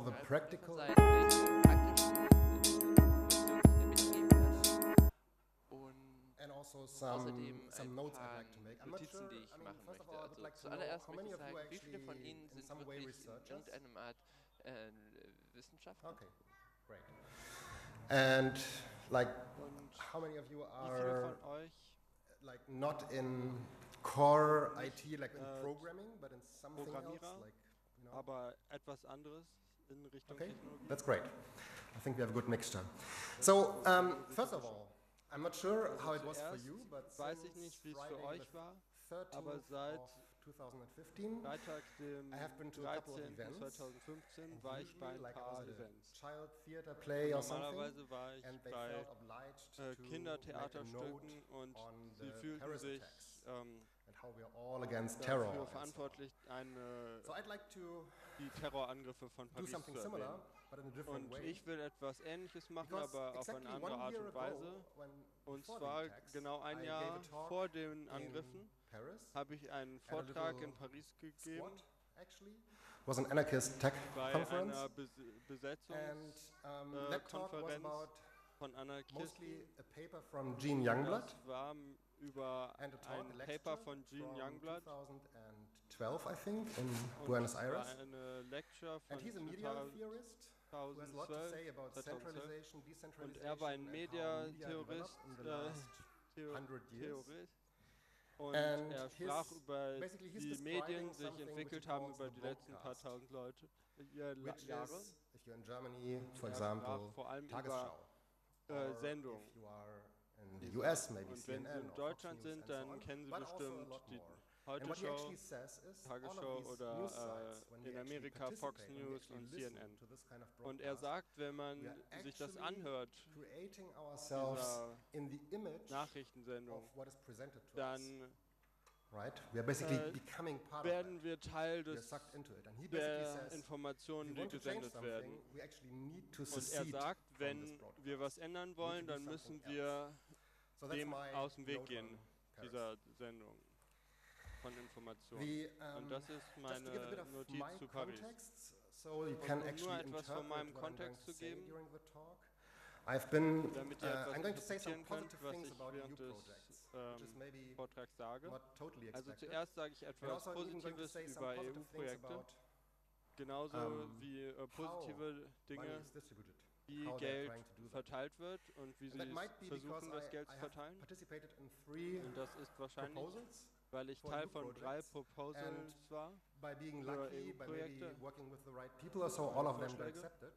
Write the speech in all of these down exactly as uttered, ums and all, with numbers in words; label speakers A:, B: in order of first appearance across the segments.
A: the practical
B: sein, welche praktischen Informationen du mitgegeben hast und
A: and also some
B: außerdem
A: some
B: ein
A: notes I'd
B: paar
A: like to make. I'm not
B: Notizen,
A: sure.
B: die
A: I
B: ich
A: mean,
B: machen
A: first of
B: möchte.
A: all, I would
B: Also
A: like to know
B: zuallererst
A: how
B: möchte
A: many
B: ich
A: of you
B: sagen, wie viele
A: actually
B: von Ihnen
A: in
B: sind
A: some way
B: wirklich in
A: researchers?
B: irgendeiner Art äh, Wissenschaftler?
A: Okay, great. And like,
C: Und
A: how many of you
C: wie viele
A: are
C: von euch
A: like not in core I
C: Nicht,
A: T, like in
C: äh,
A: programming, but in something else,
C: Programmierer,
A: like you know?
C: aber etwas anderes in Richtung
A: Okay,
C: Technologie?
A: that's great. I think we have a good mixture.
C: Das
A: So,
C: ist gut, wir haben
A: um,
C: eine gute
A: first of
C: Mischung.
A: all, I'm not sure
C: Also
A: how it was for
C: zuerst
A: you, but
C: weiß ich
A: since
C: nicht, wie es für
A: Friday
C: euch
A: the
C: war,
A: thirteenth
C: aber seit
A: of twenty fifteen,
C: Freitag, dem
A: I have been to a couple of
C: dreizehnten
A: events,
C: zweitausendfünfzehn,
A: and
C: war ich bei
A: usually,
C: ein
A: like I was
C: paar
A: at a
C: Events.
A: child theater play or something,
C: Normalerweise war ich
A: and they
C: bei
A: felt obliged
C: äh,
A: to make a note
C: Kindertheaterstücken und
A: on
C: sie
A: the
C: fühlten
A: terrorist
C: sich
A: attacks
C: ähm,
A: and how we are all against terror.
C: dafür
A: and so on.
C: verantwortlich, eine,
A: So I'd like to
C: die Terrorangriffe von
A: do
C: Paris
A: something
C: zu
A: similar,
C: erwähnen.
A: but in a different
C: Und
A: way.
C: ich will etwas Ähnliches machen,
A: Because
C: aber auf
A: exactly
C: eine andere
A: one
C: Art
A: year
C: und
A: ago,
C: Weise.
A: when
C: Und
A: before the
C: zwar
A: attacks,
C: genau ein
A: I
C: Jahr
A: gave a talk
C: vor den
A: in
C: Angriffen
A: Paris
C: habe ich einen
A: at a
C: Vortrag
A: little
C: in Paris gegeben
A: squad, actually. It was an anarchist tech
C: bei
A: conference,
C: einer Bes
A: and um,
C: Besetzungskonferenz
A: that talk was about
C: von Anarchisten.
A: mostly a paper from Jean Youngblood
C: Das war m- über
A: and a talk,
C: ein
A: a lecture
C: Paper von Jean
A: from
C: Youngblood.
A: twenty twelve, I think, in
C: Und
A: Buenos
C: es war
A: Aires.
C: eine Lecture von
A: And he's a media theorist who has a lot to say about
C: zweitausendzwölf.
A: centralization,
C: Und
A: decentralization,
C: er war ein
A: and how media
C: Mediatheorist,
A: developed in the
C: äh,
A: last
C: Theo
A: hundred years.
C: Theorist. Und
A: And
C: er
A: his-
C: sprach über
A: basically he's
C: die
A: describing
C: Medien sich
A: something which
C: entwickelt
A: he
C: haben
A: calls
C: über
A: the
C: die letzten paar
A: broadcast,
C: tausend Leute, äh, La-
A: which
C: Jahre.
A: is, if you're in Germany, for
C: Er
A: example,
C: sprach vor allem
A: Tagesschau.
C: äh,
A: Or
C: Sendung.
A: if you are in the U S, maybe
C: Und wenn
A: C N N
C: Sie in
A: or
C: Deutschland
A: Fox News
C: sind,
A: and so
C: dann
A: on,
C: kennen Sie
A: but also a
C: bestimmt
A: lot
C: die
A: more. And what he
C: Heute-Show,
A: actually says is all of
C: Tagesschau
A: these
C: oder
A: news sites, when
C: äh,
A: they
C: in
A: actually
C: Amerika Fox
A: participate, when they
C: News
A: actually
C: und
A: listen
C: C N N.
A: to this kind of
C: Und er
A: broadcast,
C: sagt, wenn man
A: we are
C: sich das
A: actually
C: anhört,
A: creating ourselves
C: dieser
A: in the image
C: Nachrichtensendung,
A: of what is presented to us.
C: dann
A: Right? We are basically
C: äh,
A: becoming part of
C: werden
A: that.
C: wir Teil
A: We are
C: des,
A: sucked into it. And he basically
C: der
A: says, if
C: Informationen,
A: you
C: die
A: want to change
C: gesendet werden.
A: something, we actually need to
C: Und er
A: secede
C: sagt,
A: from this
C: wenn
A: broadcast.
C: wir was ändern
A: to
C: wollen,
A: do
C: dann
A: something
C: müssen wir
A: So that's
C: dem
A: my
C: aus dem Weg
A: note
C: gehen,
A: on Paris.
C: dieser Sendung von Informationen.
A: The,
C: Und
A: um,
C: das ist
A: just to give a bit
C: meine
A: of
C: Notiz
A: my
C: zu Paris.
A: context, so you
C: Und
A: can
C: um nur
A: actually
C: etwas von
A: interpret
C: meinem
A: what I'm going
C: Kontext
A: to
C: zu
A: say
C: geben,
A: during the talk. I've been,
C: damit
A: uh,
C: ihr etwas
A: I'm going to say some
C: interpretieren könnt,
A: positive
C: was
A: things
C: ich
A: about E U
C: während des
A: projects, which is
C: ähm,
A: maybe
C: Vortrags sage.
A: not totally
C: Also
A: expected.
C: zuerst sage ich
A: And
C: etwas
A: also I'm even going to
C: Positives
A: say some
C: über
A: positive things
C: E U-Projekte,
A: about
C: genauso
A: um,
C: wie äh,
A: how
C: positive
A: money
C: Dinge,
A: is distributed,
C: wie
A: how they're
C: Geld
A: trying to do that.
C: verteilt wird und wie
A: And
C: sie
A: that might be because
C: versuchen, das
A: I,
C: Geld
A: I
C: zu
A: have
C: verteilen.
A: participated in three
C: Und das ist wahrscheinlich,
A: proposals
C: weil ich
A: for
C: Teil
A: E U
C: von drei
A: projects.
C: Proposals
A: And
C: war.
A: by being
C: für
A: lucky, by maybe
C: E U-Projekte.
A: working with the right people or so, all of them got
C: Vorschläge.
A: accepted.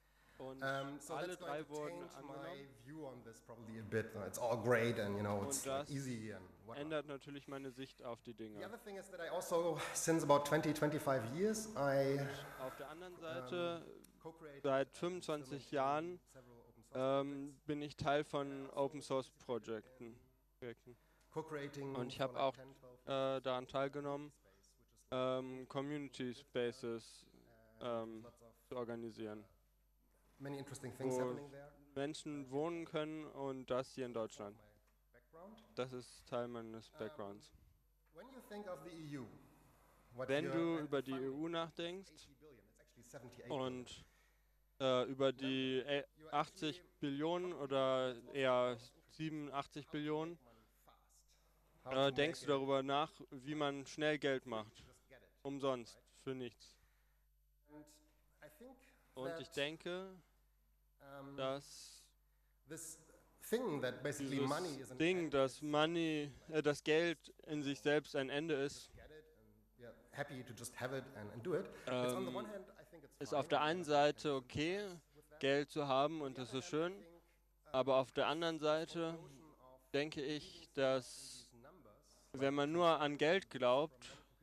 C: Und
A: Um, so
C: alle
A: that's going
C: drei
A: to
C: wurden
A: change my
C: angenommen.
A: view on this probably a bit. Uh, It's all great and you know
C: Und
A: it's like
C: das
A: easy and whatnot.
C: ändert natürlich meine Sicht auf die
A: The
C: Dinge.
A: other thing is that I also, since about twenty, twenty-five years, I
C: Auf der anderen Seite,
A: co-created
C: seit
A: and
C: fünfundzwanzig
A: implemented
C: Jahren
A: several open source
C: ähm, bin ich Teil von Open Source Projekten. Projekten.
A: co-creating
C: Und ich
A: for
C: habe
A: like
C: auch
A: ten, twelve years
C: äh, daran teilgenommen, ähm, Community Spaces ähm,
A: lots of
C: zu organisieren,
A: many interesting things
C: wo
A: happening there.
C: Menschen wohnen können und das hier in Deutschland.
A: My background.
C: Das ist Teil meines Backgrounds.
A: When you think of the E U, what
C: Wenn
A: you're-
C: du
A: and
C: über die
A: funding,
C: E U nachdenkst
A: eighty billion, it's actually seventy-eight billion.
C: und äh, über die äh,
A: You're
C: achtzig
A: actually
C: Billionen oder eher siebenundachtzig Billionen,
A: How
C: äh,
A: to
C: denkst
A: make
C: du
A: it
C: darüber nach, wie man schnell Geld macht.
A: just get it.
C: Umsonst, für nichts.
A: And I think
C: Und
A: that,
C: ich denke,
A: um,
C: dass
A: this thing that basically money is
C: dieses
A: an
C: Ding,
A: end
C: dass
A: is
C: Money, äh, das Geld in sich selbst ein Ende ist,
A: get it and yeah, happy to just have it and, and do it. It's on the
C: ähm,
A: one hand, I think it's
C: ist
A: fine.
C: auf der einen Seite okay, Geld zu haben und das ist schön, aber auf der anderen Seite denke ich, dass wenn man nur an Geld glaubt,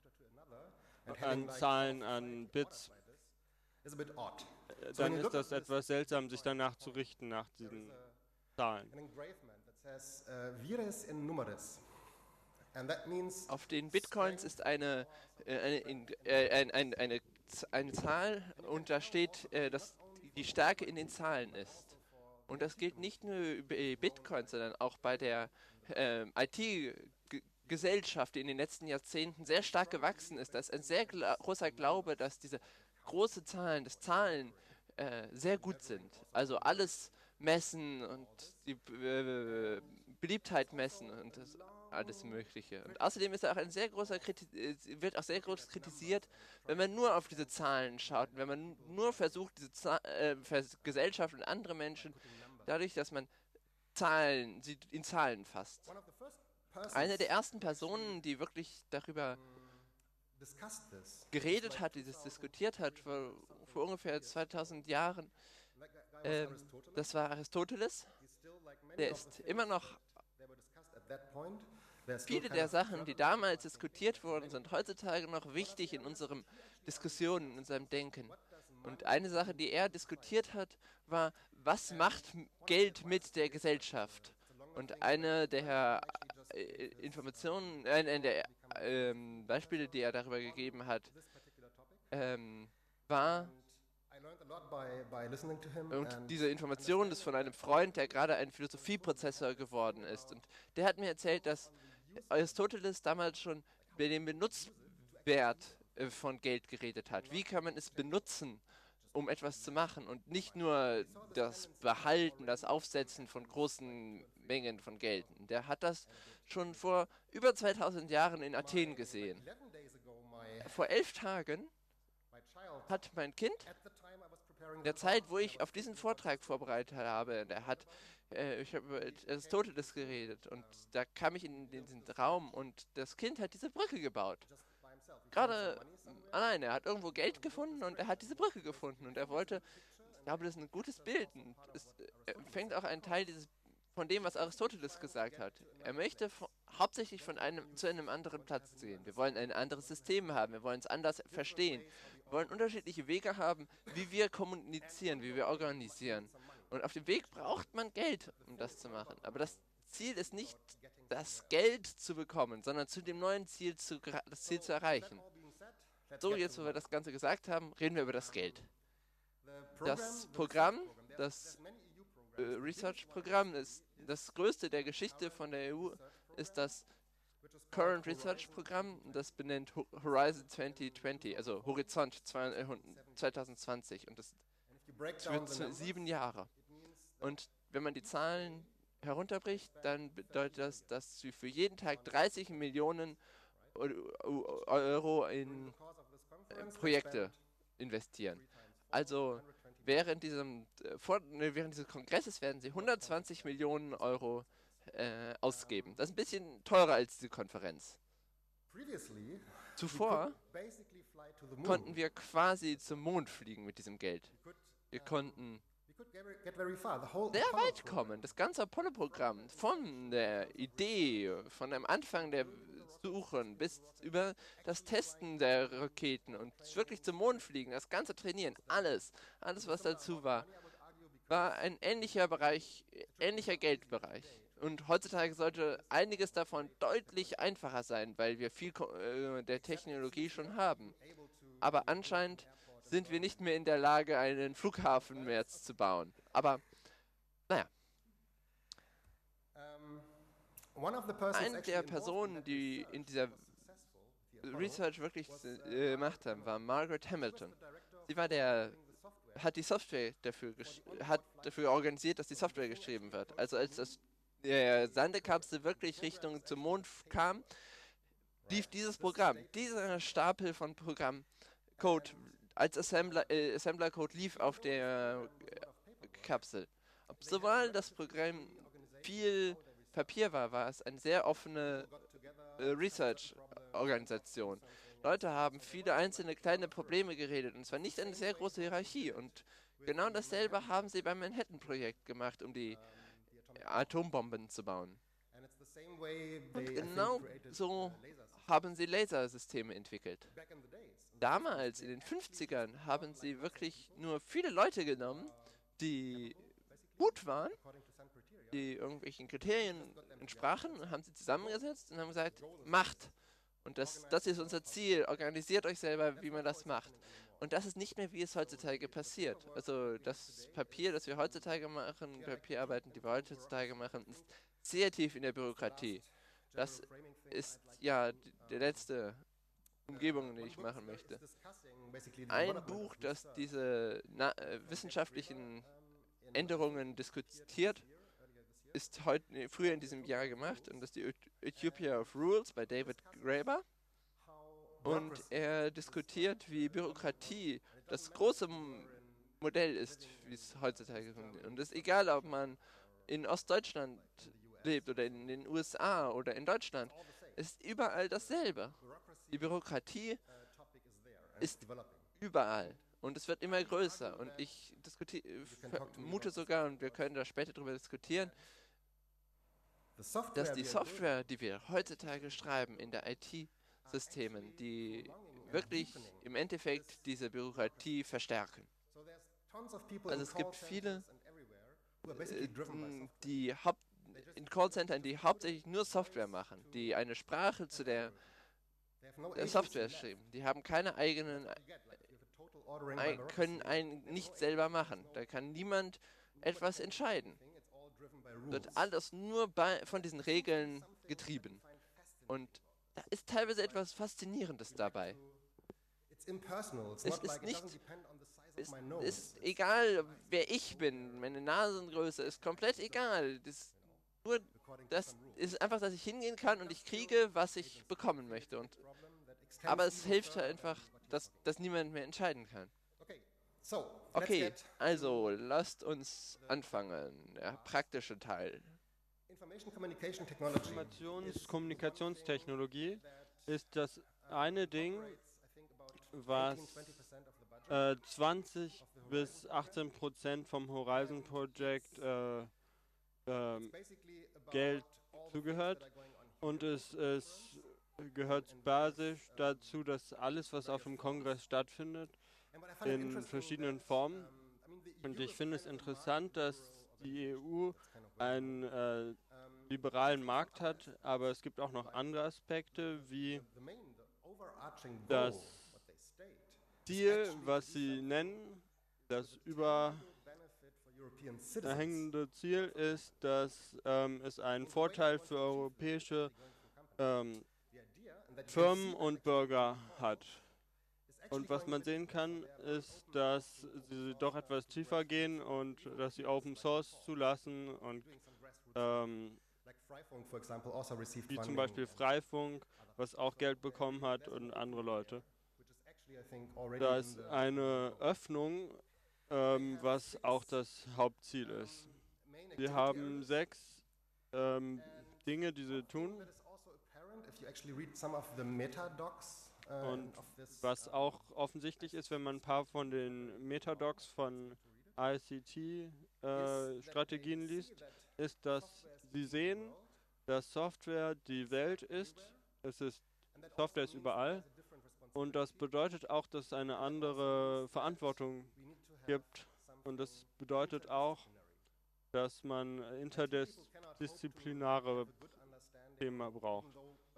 C: an Zahlen, an Bits,
A: It's a bit odd.
C: äh,
A: So when
C: dann
A: you
C: ist
A: look
C: das
A: at this,
C: etwas seltsam, sich danach zu richten, nach diesen Zahlen.
A: an engravement that says uh, vires in numeris. And that means
B: Auf den Bitcoins ist eine, äh, eine, in, äh, ein, ein, eine, Z- eine Zahl und da steht, äh, dass die Stärke in den Zahlen ist. Und das gilt nicht nur bei Bitcoins, sondern auch bei der ähm, I T-Gesellschaft, die in den letzten Jahrzehnten sehr stark gewachsen ist. Da ist ein sehr gla großer Glaube, dass diese große Zahlen, dass Zahlen äh, sehr gut sind. Also alles messen und die äh, Beliebtheit messen und das alles Mögliche. Und außerdem ist er auch ein sehr großer Kriti äh, wird auch sehr groß kritisiert, wenn man nur auf diese Zahlen schaut, wenn man nur versucht, diese Za äh, Vers- Gesellschaft und andere Menschen, dadurch, dass man Zahlen, sie in Zahlen fasst.
A: One of the first persons
B: Eine der ersten Personen, die wirklich darüber
A: discussed this,
B: geredet hat, die das diskutiert hat, vor, vor ungefähr zweitausend Jahren,
A: that guy was
B: ähm,
A: Aristoteles.
B: das war Aristoteles.
A: He's still like many
B: Der
A: of the
B: ist
A: things
B: immer noch,
A: that were discussed at that point. They're still
B: viele
A: kind
B: der
A: of
B: Sachen, die
A: relevant.
B: damals diskutiert wurden, sind heutzutage noch wichtig in unseren Diskussionen, in unserem Denken. Und eine Sache, die er diskutiert hat, war, was macht m- Geld mit der Gesellschaft? Und eine der äh, Informationen, äh, eine der ähm, Beispiele, die er darüber gegeben hat,
A: This particular topic.
B: ähm, war,
A: I learned a lot by, by listening to him.
B: und
A: and
B: diese Information ist von einem Freund, der gerade ein Philosophieprofessor geworden ist. Und der hat mir erzählt, dass Aristoteles damals schon über den Benutzwert äh, von Geld geredet hat. Wie kann man es benutzen, um etwas zu machen und nicht nur das Behalten, das Aufsetzen von großen Mengen von Geld. Und der hat das schon vor über zweitausend Jahren in Athen gesehen.
A: eleven days ago, my,
B: Vor elf Tagen
A: my child,
B: hat mein Kind,
A: at the time I was preparing
B: in
A: the
B: der Zeit, wo ich auf diesen Vortrag vorbereitet habe, der hat, äh, ich habe über Aristoteles geredet und da kam ich in diesen Raum und das Kind hat diese Brücke gebaut.
A: just by himself. He found
B: Gerade
A: some money somewhere.
B: allein, er hat irgendwo Geld gefunden und er hat diese Brücke gefunden und er wollte, ich glaube, das ist ein gutes Bild und es äh, fängt auch einen Teil dieses, von dem, was Aristoteles gesagt hat. Er möchte vo- hauptsächlich von einem zu einem anderen Platz gehen. Wir wollen ein anderes System haben, wir wollen es anders verstehen. Wir wollen unterschiedliche Wege haben, wie wir kommunizieren, wie wir organisieren. Und auf dem Weg braucht man Geld, um das zu machen. Aber das Ziel ist nicht, das Geld zu bekommen, sondern zu dem neuen Ziel zu, gera- das Ziel zu erreichen.
A: All being said, let's
B: So,
A: get
B: jetzt,
A: to
B: wo wir das Ganze gesagt haben, reden wir über das Geld.
A: the
B: Das
A: program, the
B: Programm,
A: research program. There's-
B: das
A: there's many E U
B: äh,
A: programs,
B: Research-Programm, ist das größte der Geschichte von der E U, ist das
A: which is called
B: Current
A: Horizon.
B: Research-Programm. Das benennt Ho- Horizon zwanzig zwanzig, also Horizont zwanzig zwanzig. Und das
A: And if you break
B: wird
A: down the
B: zu
A: numbers,
B: sieben Jahre.
A: it means
B: Und wenn man die Zahlen herunterbricht, dann bedeutet das, dass sie für jeden Tag dreißig Millionen Eu- Eu- Euro in
A: because of this
B: äh,
A: conference, they
B: Projekte
A: spent
B: investieren.
A: three times more,
B: Also
A: one hundred twenty
B: während, diesem, äh, vor, ne, während dieses Kongresses werden sie hundertzwanzig Millionen Euro äh, ausgeben. Das ist ein bisschen teurer als die Konferenz.
A: Previously, we
B: Zuvor
A: could basically fly to the moon.
B: konnten wir quasi zum Mond fliegen mit diesem Geld.
A: We could,
B: Wir konnten
A: we could get, very- get very far. The whole
B: sehr
A: Apollo
B: weit
A: program
B: kommen. Das ganze Apollo-Programm, von der Idee, von dem Anfang der Suchen bis über das Testen der Raketen und wirklich zum Mond fliegen, das ganze Trainieren, alles, alles was dazu war, war ein ähnlicher Bereich, ähnlicher Geldbereich. Und heutzutage sollte einiges davon deutlich einfacher sein, weil wir viel Ko- äh, der Technologie schon haben. Aber anscheinend sind wir nicht mehr in der Lage, einen Flughafen mehr zu bauen. Aber naja,
A: Um, one of the persons
B: eine
A: actually
B: der
A: involved in
B: Personen,
A: that
B: die
A: research
B: in dieser
A: that was successful, the Apollo,
B: Research wirklich
A: was,
B: äh, gemacht haben, war Margaret Hamilton.
A: the director
B: Sie war der,
A: doing the software.
B: hat die Software dafür, gesch- hat dafür organisiert, dass die Software geschrieben wird. Also als das der Sandekapsel wirklich Richtung zum Mond f- kam, lief dieses Programm, dieser Stapel von Programmcode als Assembler, äh, Assembler-Code lief auf der äh, Kapsel. Ob sobald das Programm viel Papier war, war es eine sehr offene äh, Research-Organisation. Leute haben viele einzelne kleine Probleme geredet und es war nicht eine sehr große Hierarchie. Und genau dasselbe haben sie beim Manhattan-Projekt gemacht, um die Atombomben zu bauen.
A: And it's the same way
B: Und
A: they, I think,
B: genau
A: created,
B: so
A: uh, lasers
B: haben sie Lasersysteme entwickelt.
A: back in the days.
B: Damals, in den fünfzigern, haben sie wirklich nur viele Leute genommen, die gut waren,
A: According to some criteria,
B: die irgendwelchen Kriterien entsprachen, und haben sie zusammengesetzt und haben gesagt, macht. Und das, das ist unser Ziel, organisiert euch selber, wie man das macht. Und das ist nicht mehr, wie es heutzutage passiert. Also das Papier, das wir heutzutage machen, Papierarbeiten, die wir heutzutage machen, ist sehr tief in der Bürokratie. Das ist ja d- der letzte Umgebungen, die ich machen möchte. Ein Buch, das diese na, äh, wissenschaftlichen Änderungen diskutiert, ist heute, nee, früher in diesem Jahr gemacht, und das ist die Utopia of Rules bei David Graeber. Und er diskutiert, wie Bürokratie das große M- Modell ist, wie es heutzutage funktioniert. Und es ist egal, ob man in Ostdeutschland lebt oder in den U S A oder in Deutschland, es ist überall dasselbe. Die Bürokratie ist überall und es wird immer größer. Und ich diskutiere, vermute sogar, und wir können da später darüber diskutieren, dass die Software, die wir heutzutage schreiben in der I T-Systemen, die wirklich im Endeffekt diese Bürokratie verstärken. Also es gibt viele, äh, m, die Haupt in Callcentern, die hauptsächlich nur Software machen, die eine Sprache zu der äh, Software schreiben. Die haben keine eigenen, ei- können einen nicht selber machen. Da kann niemand etwas entscheiden. Wird alles nur bei, von diesen Regeln getrieben. Und da ist teilweise etwas Faszinierendes dabei. Es ist nicht, es ist egal, wer ich bin. Meine Nasengröße ist komplett egal. Das, nur, das ist einfach, dass ich hingehen kann und ich kriege, was ich bekommen möchte. Und, aber es hilft halt einfach, dass, dass niemand mehr entscheiden kann. Okay, also lasst uns anfangen. Der praktische Teil.
C: Informations-Kommunikationstechnologie ist das eine Ding, was äh, zwanzig bis achtzehn Prozent vom Horizon Project äh, ähm, Geld zugehört. Und es, es gehört basisch dazu, dass alles, was auf dem Kongress stattfindet, in verschiedenen Formen. Und ich finde es interessant, dass die E U einen äh, liberalen Markt hat, aber es gibt auch noch andere Aspekte, wie das Ziel, was sie nennen, das überhängende Ziel ist, dass ähm, es einen Vorteil für europäische ähm, Firmen und Bürger hat. Und was man sehen kann, ist, dass sie doch etwas tiefer gehen und dass sie Open Source zulassen und ähm, wie zum Beispiel Freifunk, was auch Geld bekommen hat, und andere Leute. Da ist eine Öffnung, ähm, was auch das Hauptziel ist. Wir haben sechs ähm, Dinge, die sie tun. Und was auch offensichtlich ist, wenn man ein paar von den Metadocs von I C T-Strategien liest, ist, dass sie sehen, dass Software die Welt ist. Es ist Software ist überall. Und das bedeutet auch, dass es eine andere Verantwortung gibt. Und das bedeutet auch, dass man interdisziplinäre Themen braucht.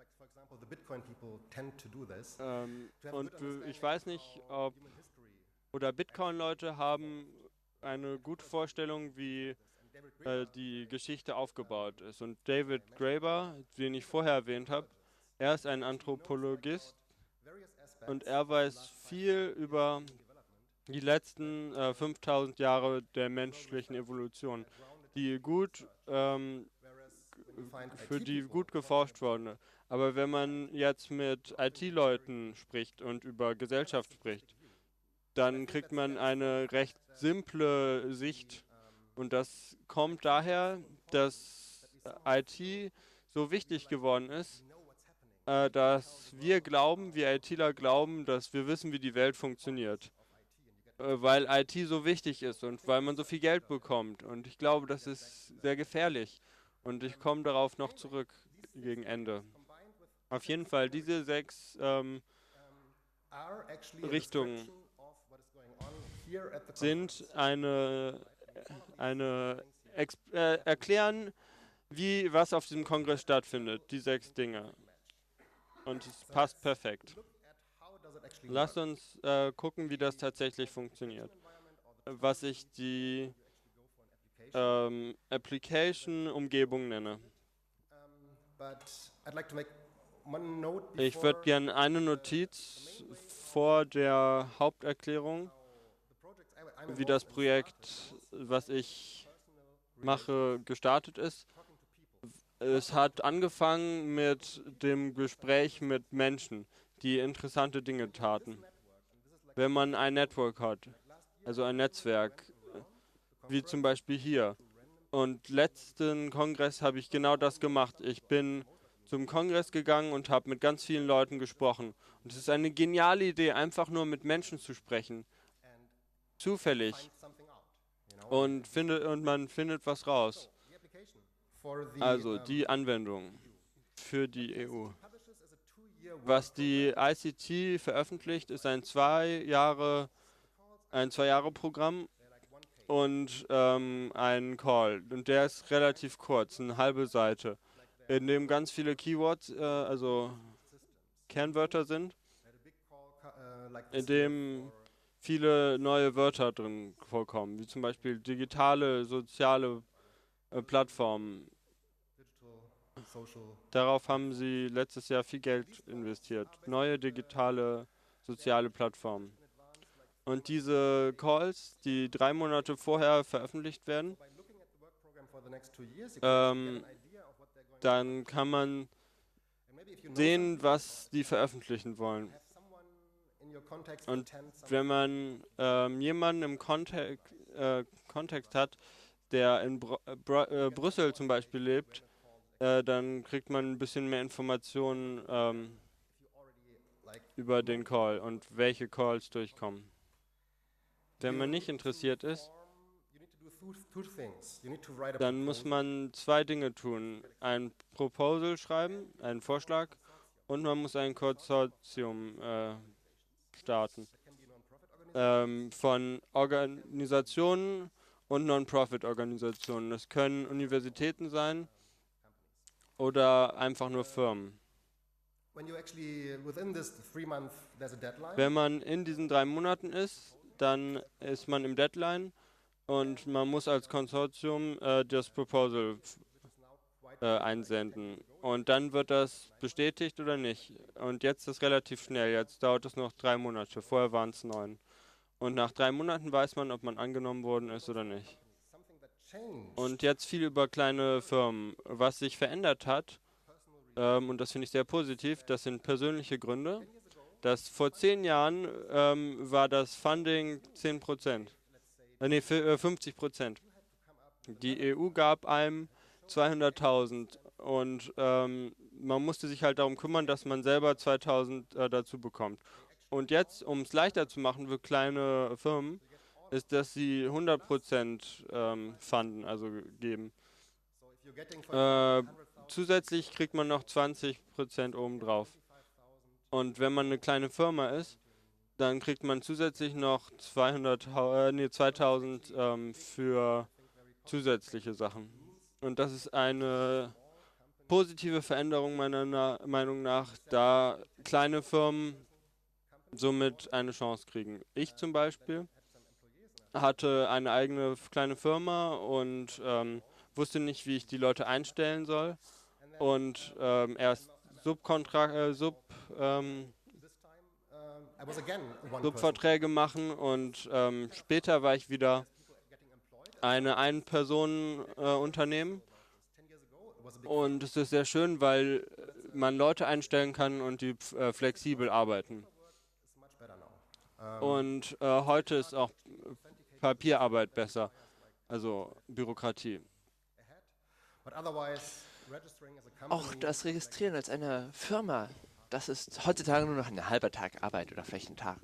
C: Ähm, und äh, ich weiß nicht, ob oder Bitcoin-Leute haben eine gute Vorstellung, wie äh, die Geschichte aufgebaut ist. Und David Graeber, den ich vorher erwähnt habe, er ist ein Anthropologist und er weiß viel über die letzten äh, fünftausend Jahre der menschlichen Evolution, die gut ähm, für die gut geforscht worden. Aber wenn man jetzt mit I T-Leuten spricht und über Gesellschaft spricht, dann kriegt man eine recht simple Sicht. Und das kommt daher, dass I T so wichtig geworden ist, äh, dass wir glauben, wir ITler glauben, dass wir wissen, wie die Welt funktioniert. Äh, weil I T so wichtig ist und weil man so viel Geld bekommt. Und ich glaube, das ist sehr gefährlich. Und ich komme darauf noch zurück gegen Ende. Auf jeden Fall, diese sechs ähm, Richtungen sind eine, eine Ex äh, erklären, wie was auf diesem Kongress stattfindet, die sechs Dinge. Und es passt perfekt. Lasst uns äh, gucken, wie das tatsächlich funktioniert. Was ich die ähm, Application-Umgebung nenne.
A: one note
C: Ich
A: before
C: würde gerne eine Notiz vor der Haupterklärung,
A: the projects I- I'm
C: wie
A: involved
C: das
A: in
C: Projekt, was ich mache, gestartet ist. Es hat angefangen mit dem Gespräch mit Menschen, die interessante Dinge taten. Wenn man ein Network hat, also ein Netzwerk, wie zum Beispiel hier. Und letzten Kongress habe ich genau das gemacht. Ich bin zum Kongress gegangen und habe mit ganz vielen Leuten gesprochen. Und es ist eine geniale Idee, einfach nur mit Menschen zu sprechen. Zufällig.
A: find something out. You know,
C: Und, findet, und man findet was raus.
A: the application for the
C: Also
A: um,
C: die Anwendung für die E U.
A: publishes is a two-year work
C: Was die I C T veröffentlicht, ist ein zwei Jahre, ein zwei Jahre Programm und ähm, ein Call. Und der ist relativ kurz, eine halbe Seite, in dem ganz viele Keywords, äh, also Kernwörter sind,
A: call, uh, like
C: in
A: this
C: dem viele neue Wörter drin vorkommen, wie zum Beispiel digitale, soziale äh, Plattformen.
A: digital, social.
C: Darauf haben sie letztes Jahr viel Geld investiert. Neue digitale, soziale Plattformen. Und diese Calls, die drei Monate vorher veröffentlicht werden,
A: By looking at the work program for the next two years, you can
C: ähm,
A: get an idea of what they're going
C: dann kann man
A: and maybe if you know
C: sehen, was die veröffentlichen wollen.
A: have someone in your context
C: Und
A: attend some
C: wenn man ähm, jemanden im Kontext, äh, Kontext hat, der in Br äh, Br äh, Brüssel zum Beispiel lebt, äh, dann kriegt man ein bisschen mehr Informationen ähm,
A: like
C: über den Call und welche Calls durchkommen. Wenn man nicht interessiert ist,
A: you need to do two, two things. You need to write a
C: dann muss man zwei Dinge tun. Ein Proposal schreiben, einen Vorschlag, und man muss ein Konsortium äh, starten. Ähm, von Organisationen und Non-Profit-Organisationen. Das können Universitäten sein oder einfach nur Firmen.
A: when you actually within this three month there's a deadline.
C: Wenn man in diesen drei Monaten ist, dann ist man im Deadline und man muss als Konsortium äh, das Proposal äh, einsenden. Und dann wird das bestätigt oder nicht. Und jetzt ist es relativ schnell. Jetzt dauert es noch drei Monate. Vorher waren es neun. Und nach drei Monaten weiß man, ob man angenommen worden ist oder nicht.
A: Something that changed.
C: Und jetzt viel über kleine Firmen. Was sich verändert hat, ähm, und das finde ich sehr positiv, das sind persönliche Gründe. Das vor zehn Jahren ähm, war das Funding zehn Prozent. Äh, nee, für, äh, fünfzig Prozent. Die E U gab einem zweihunderttausend und ähm, man musste sich halt darum kümmern, dass man selber zweitausend äh, dazu bekommt. Und jetzt, um es leichter zu machen für kleine Firmen, ist, dass sie hundert Prozent ähm, funden, also geben.
A: So if you're getting for
C: Äh, zusätzlich kriegt man noch zwanzig Prozent obendrauf. Und wenn man eine kleine Firma ist, dann kriegt man zusätzlich noch zweihundert, äh, nee, zweitausend ähm, für zusätzliche Sachen. Und das ist eine positive Veränderung meiner Na Meinung nach, da kleine Firmen somit eine Chance kriegen. Ich zum Beispiel hatte eine eigene f- kleine Firma und ähm, wusste nicht, wie ich die Leute einstellen soll. Und ähm, erst Subkontrakt, äh, Sub, ähm,
A: this time um, I was again one person
C: Subverträge machen und ähm, später war ich wieder
A: getting employed.
C: eine Ein-Personen-Unternehmen.
A: Ten years ago it was a big
C: Und es ist sehr schön, weil man Leute einstellen kann und die äh, flexibel arbeiten.
A: it's much better now.
C: Und äh, heute ist auch Papierarbeit besser, also Bürokratie.
A: But otherwise registering as a company
B: Auch das Registrieren als eine Firma, das ist heutzutage nur noch ein halber Tag Arbeit oder vielleicht ein Tag.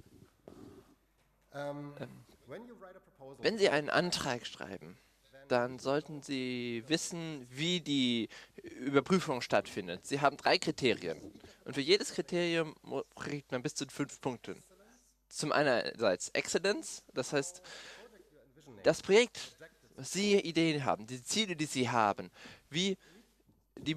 A: um, when you write a proposal
B: Wenn Sie einen Antrag schreiben, dann sollten Sie wissen, wie die Überprüfung stattfindet. Sie haben drei Kriterien. Und für jedes Kriterium mo- kriegt man bis zu fünf Punkten. Zum einerseits Excellence, das heißt, das Projekt, was Sie Ideen haben, die Ziele, die Sie haben, wie die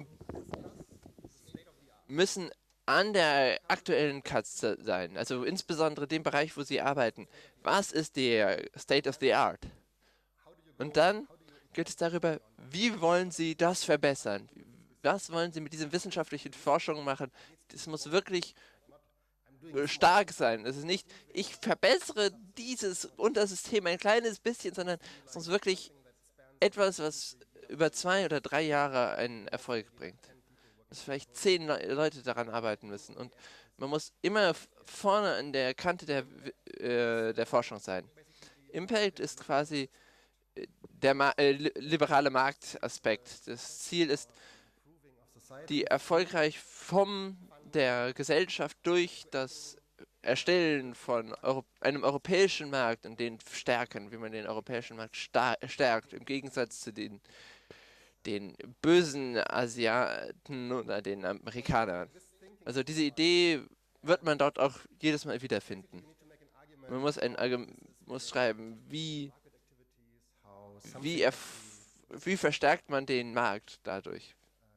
B: müssen an der aktuellen Katze sein, also insbesondere dem Bereich, wo Sie arbeiten. Was ist der State of the Art? Und dann geht es darüber, wie wollen Sie das verbessern? Was wollen Sie mit dieser wissenschaftlichen Forschung machen? Das muss wirklich äh, stark sein. Es ist nicht, ich verbessere dieses Untersystem ein kleines bisschen, sondern es muss wirklich etwas, was über zwei oder drei Jahre einen Erfolg bringt. Dass vielleicht zehn Le Leute daran arbeiten müssen. Und man muss immer vorne an der Kante der, äh, der Forschung sein. Impact ist quasi der Ma äh, liberale Marktaspekt. Das Ziel ist, die erfolgreich von der Gesellschaft durch das Erstellen von Euro einem europäischen Markt und den stärken, wie man den europäischen Markt stärkt, im Gegensatz zu den, den bösen Asiaten oder den Amerikanern. Also diese Idee wird man dort auch jedes Mal wiederfinden. Man muss ein Argument muss schreiben, wie, wie, wie verstärkt man den Markt dadurch.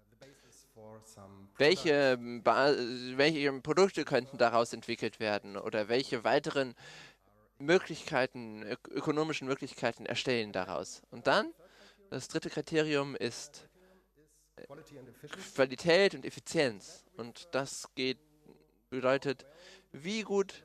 B: Welche, ba welche Produkte könnten daraus entwickelt werden oder welche weiteren Möglichkeiten, ök ökonomischen Möglichkeiten erstellen daraus. Und dann, das dritte Kriterium ist Qualität und Effizienz. Und das geht, bedeutet, wie gut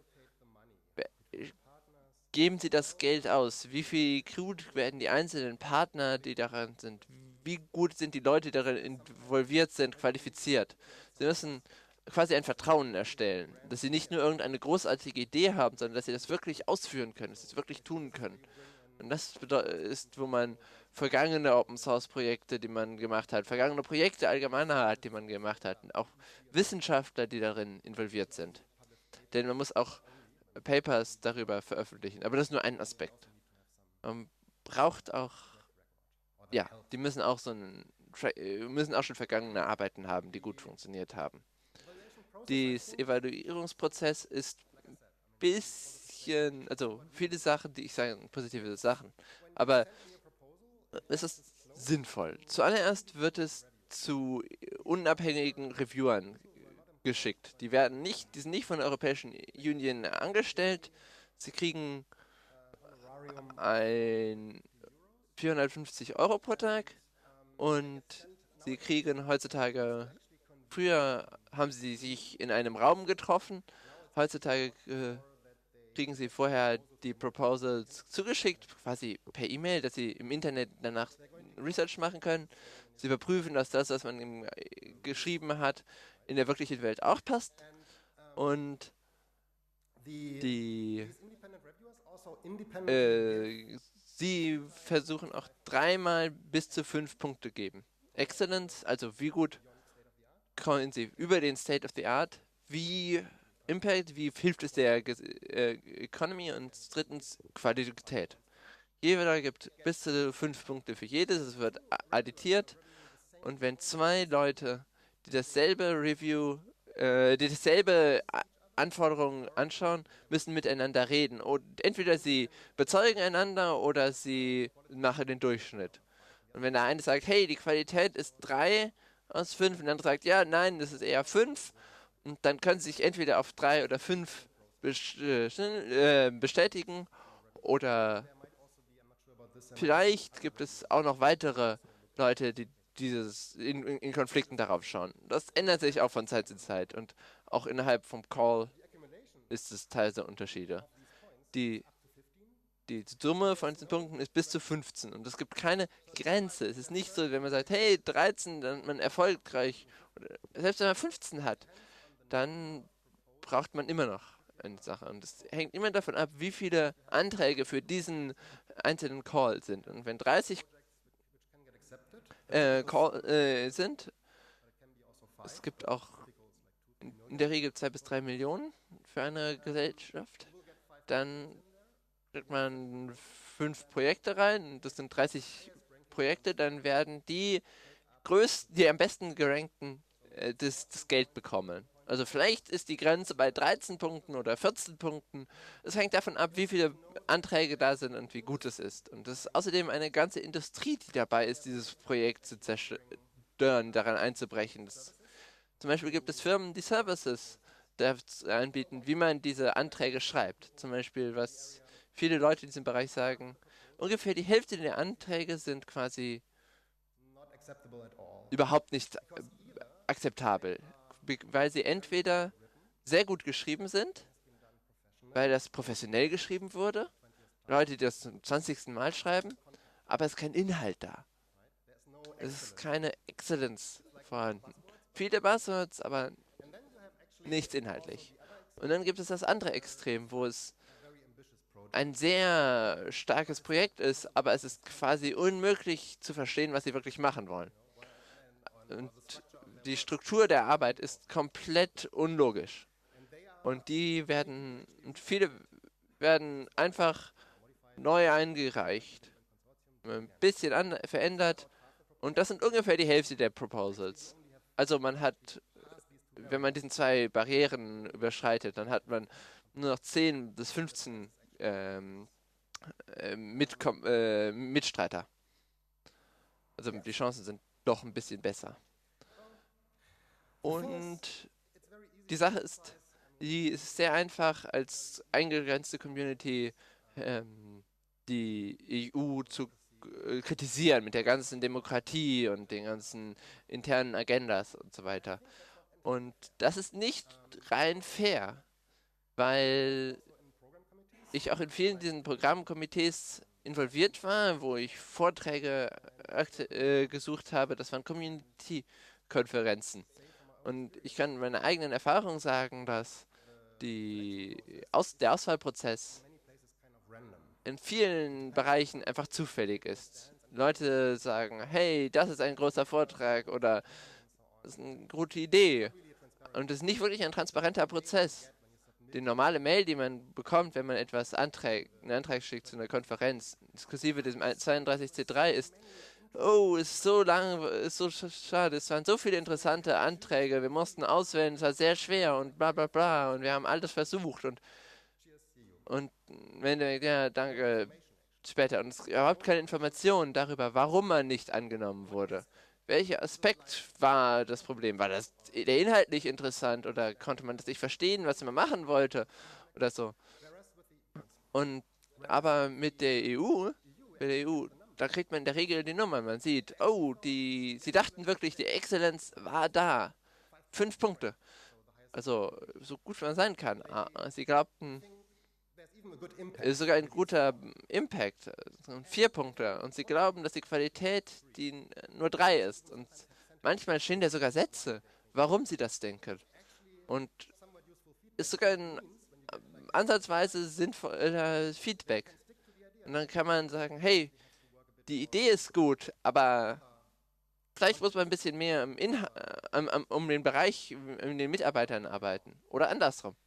B: geben Sie das Geld aus? Wie viel gut werden die einzelnen Partner, die daran sind? Wie gut sind die Leute, die darin involviert sind, qualifiziert? Sie müssen quasi ein Vertrauen erstellen, dass sie nicht nur irgendeine großartige Idee haben, sondern dass sie das wirklich ausführen können, dass sie es wirklich tun können. Und das ist, wo man vergangene Open-Source-Projekte, die man gemacht hat, vergangene Projekte allgemeiner Art, die man gemacht hat, und auch Wissenschaftler, die darin involviert sind. Denn man muss auch Papers darüber veröffentlichen. Aber das ist nur ein Aspekt. Man braucht auch, ja, die müssen auch so einen, müssen auch schon vergangene Arbeiten haben, die gut funktioniert haben. Der Evaluierungsprozess ist ein bisschen, also viele Sachen, die ich sage, positive Sachen, aber es ist sinnvoll. Zuallererst wird es zu unabhängigen Reviewern geschickt. Die werden nicht, die sind nicht von der Europäischen Union angestellt. Sie kriegen ein vierhundertfünfzig Euro pro Tag und sie kriegen heutzutage, früher haben sie sich in einem Raum getroffen, heutzutage äh, kriegen sie vorher die Proposals zugeschickt, quasi per E-Mail, dass sie im Internet danach Research machen können. Sie überprüfen, dass das, was man ihm geschrieben hat, in der wirklichen Welt auch passt. Und die äh, sie versuchen auch dreimal bis zu fünf Punkte geben. Excellence, also wie gut kommen sie über den State of the Art, wie Impact, wie hilft es der Ge äh, Economy, und drittens Qualität. Jeder gibt bis zu fünf Punkte für jedes, es wird additiert, und wenn zwei Leute, die dasselbe Review, äh, die dasselbe Anforderungen anschauen, müssen miteinander reden. Und entweder sie bezeugen einander oder sie machen den Durchschnitt. Und wenn der eine sagt, hey, die Qualität ist drei aus fünf, und der andere sagt, ja, nein, das ist eher fünf, und dann können sie sich entweder auf drei oder fünf bestätigen, oder vielleicht gibt es auch noch weitere Leute, die dieses in, in, in Konflikten darauf schauen. Das ändert sich auch von Zeit zu Zeit, und auch innerhalb vom Call ist es Teil der Unterschiede. Die, die Summe von diesen Punkten ist bis zu fünfzehn, und es gibt keine Grenze. Es ist nicht so, wenn man sagt, hey, dreizehn, dann ist man erfolgreich. Oder selbst wenn man fünfzehn hat, dann braucht man immer noch eine Sache. Und es hängt immer davon ab, wie viele Anträge für diesen einzelnen Call sind. Und wenn dreißig äh, Call äh, sind, es gibt auch in der Regel zwei bis drei Millionen für eine Gesellschaft, dann kriegt man fünf Projekte rein, das sind dreißig Projekte, dann werden die größten, die am besten gerankten äh, das, das Geld bekommen. Also vielleicht ist die Grenze bei dreizehn Punkten oder vierzehn Punkten. Es hängt davon ab, wie viele Anträge da sind und wie gut es ist. Und das ist außerdem eine ganze Industrie, die dabei ist, dieses Projekt zu zerstören, daran einzubrechen. Das, zum Beispiel gibt es Firmen, die Services anbieten, wie man diese Anträge schreibt. Zum Beispiel, was viele Leute in diesem Bereich sagen, ungefähr die Hälfte der Anträge sind quasi überhaupt nicht äh, akzeptabel, be- weil sie entweder sehr gut geschrieben sind, weil das professionell geschrieben wurde, Leute, die das zum zwanzigsten Mal schreiben, aber es ist kein Inhalt da. Es ist keine Excellence vorhanden. Viele Buzzwords, aber nichts inhaltlich. Und dann gibt es das andere Extrem, wo es ein sehr starkes Projekt ist, aber es ist quasi unmöglich zu verstehen, was sie wirklich machen wollen. Und die Struktur der Arbeit ist komplett unlogisch. Und die werden, und viele werden einfach neu eingereicht, ein bisschen an, verändert. Und das sind ungefähr die Hälfte der Proposals. Also man hat, wenn man diesen zwei Barrieren überschreitet, dann hat man nur noch zehn bis fünfzehn ähm, äh, Mitkom äh, Mitstreiter. Also die Chancen sind doch ein bisschen besser. Und die Sache ist, die ist sehr einfach als eingegrenzte Community ähm, die E U zu äh, kritisieren mit der ganzen Demokratie und den ganzen internen Agendas und so weiter. Und das ist nicht rein fair, weil ich auch in vielen diesen Programmkomitees involviert war, wo ich Vorträge äh, gesucht habe. Das waren Community-Konferenzen. Und ich kann meine eigenen Erfahrungen sagen, dass die Aus der Auswahlprozess in vielen Bereichen einfach zufällig ist. Leute sagen, hey, das ist ein großer Vortrag oder das ist eine gute Idee. Und es ist nicht wirklich ein transparenter Prozess. Die normale Mail, die man bekommt, wenn man etwas anträgt, einen Antrag schickt zu einer Konferenz, inklusive diesem zweiunddreißig C drei, ist, oh, ist so lang, ist so schade, es waren so viele interessante Anträge, wir mussten auswählen, es war sehr schwer und bla bla bla und wir haben alles versucht und und wenn der, ja, danke, später. Und es gibt überhaupt keine Informationen darüber, warum man nicht angenommen wurde. Welcher Aspekt war das Problem? War das der Inhalt nicht interessant oder konnte man das nicht verstehen, was man machen wollte oder so? Und aber mit der E U, mit der E U, da kriegt man in der Regel die Nummer. Man sieht, oh, die, sie dachten wirklich, die Exzellenz war da. Fünf Punkte. Also so gut man sein kann. Ah, sie glaubten, ist sogar ein guter Impact. Und vier Punkte. Und sie glauben, dass die Qualität die nur drei ist. Und manchmal stehen da sogar Sätze, warum sie das denken. Und ist sogar ein ansatzweise sinnvolles Feedback. Und dann kann man sagen, hey, die Idee ist gut, aber vielleicht muss man ein bisschen mehr im Inha um, um, um den Bereich, um den Mitarbeitern arbeiten. Oder andersrum.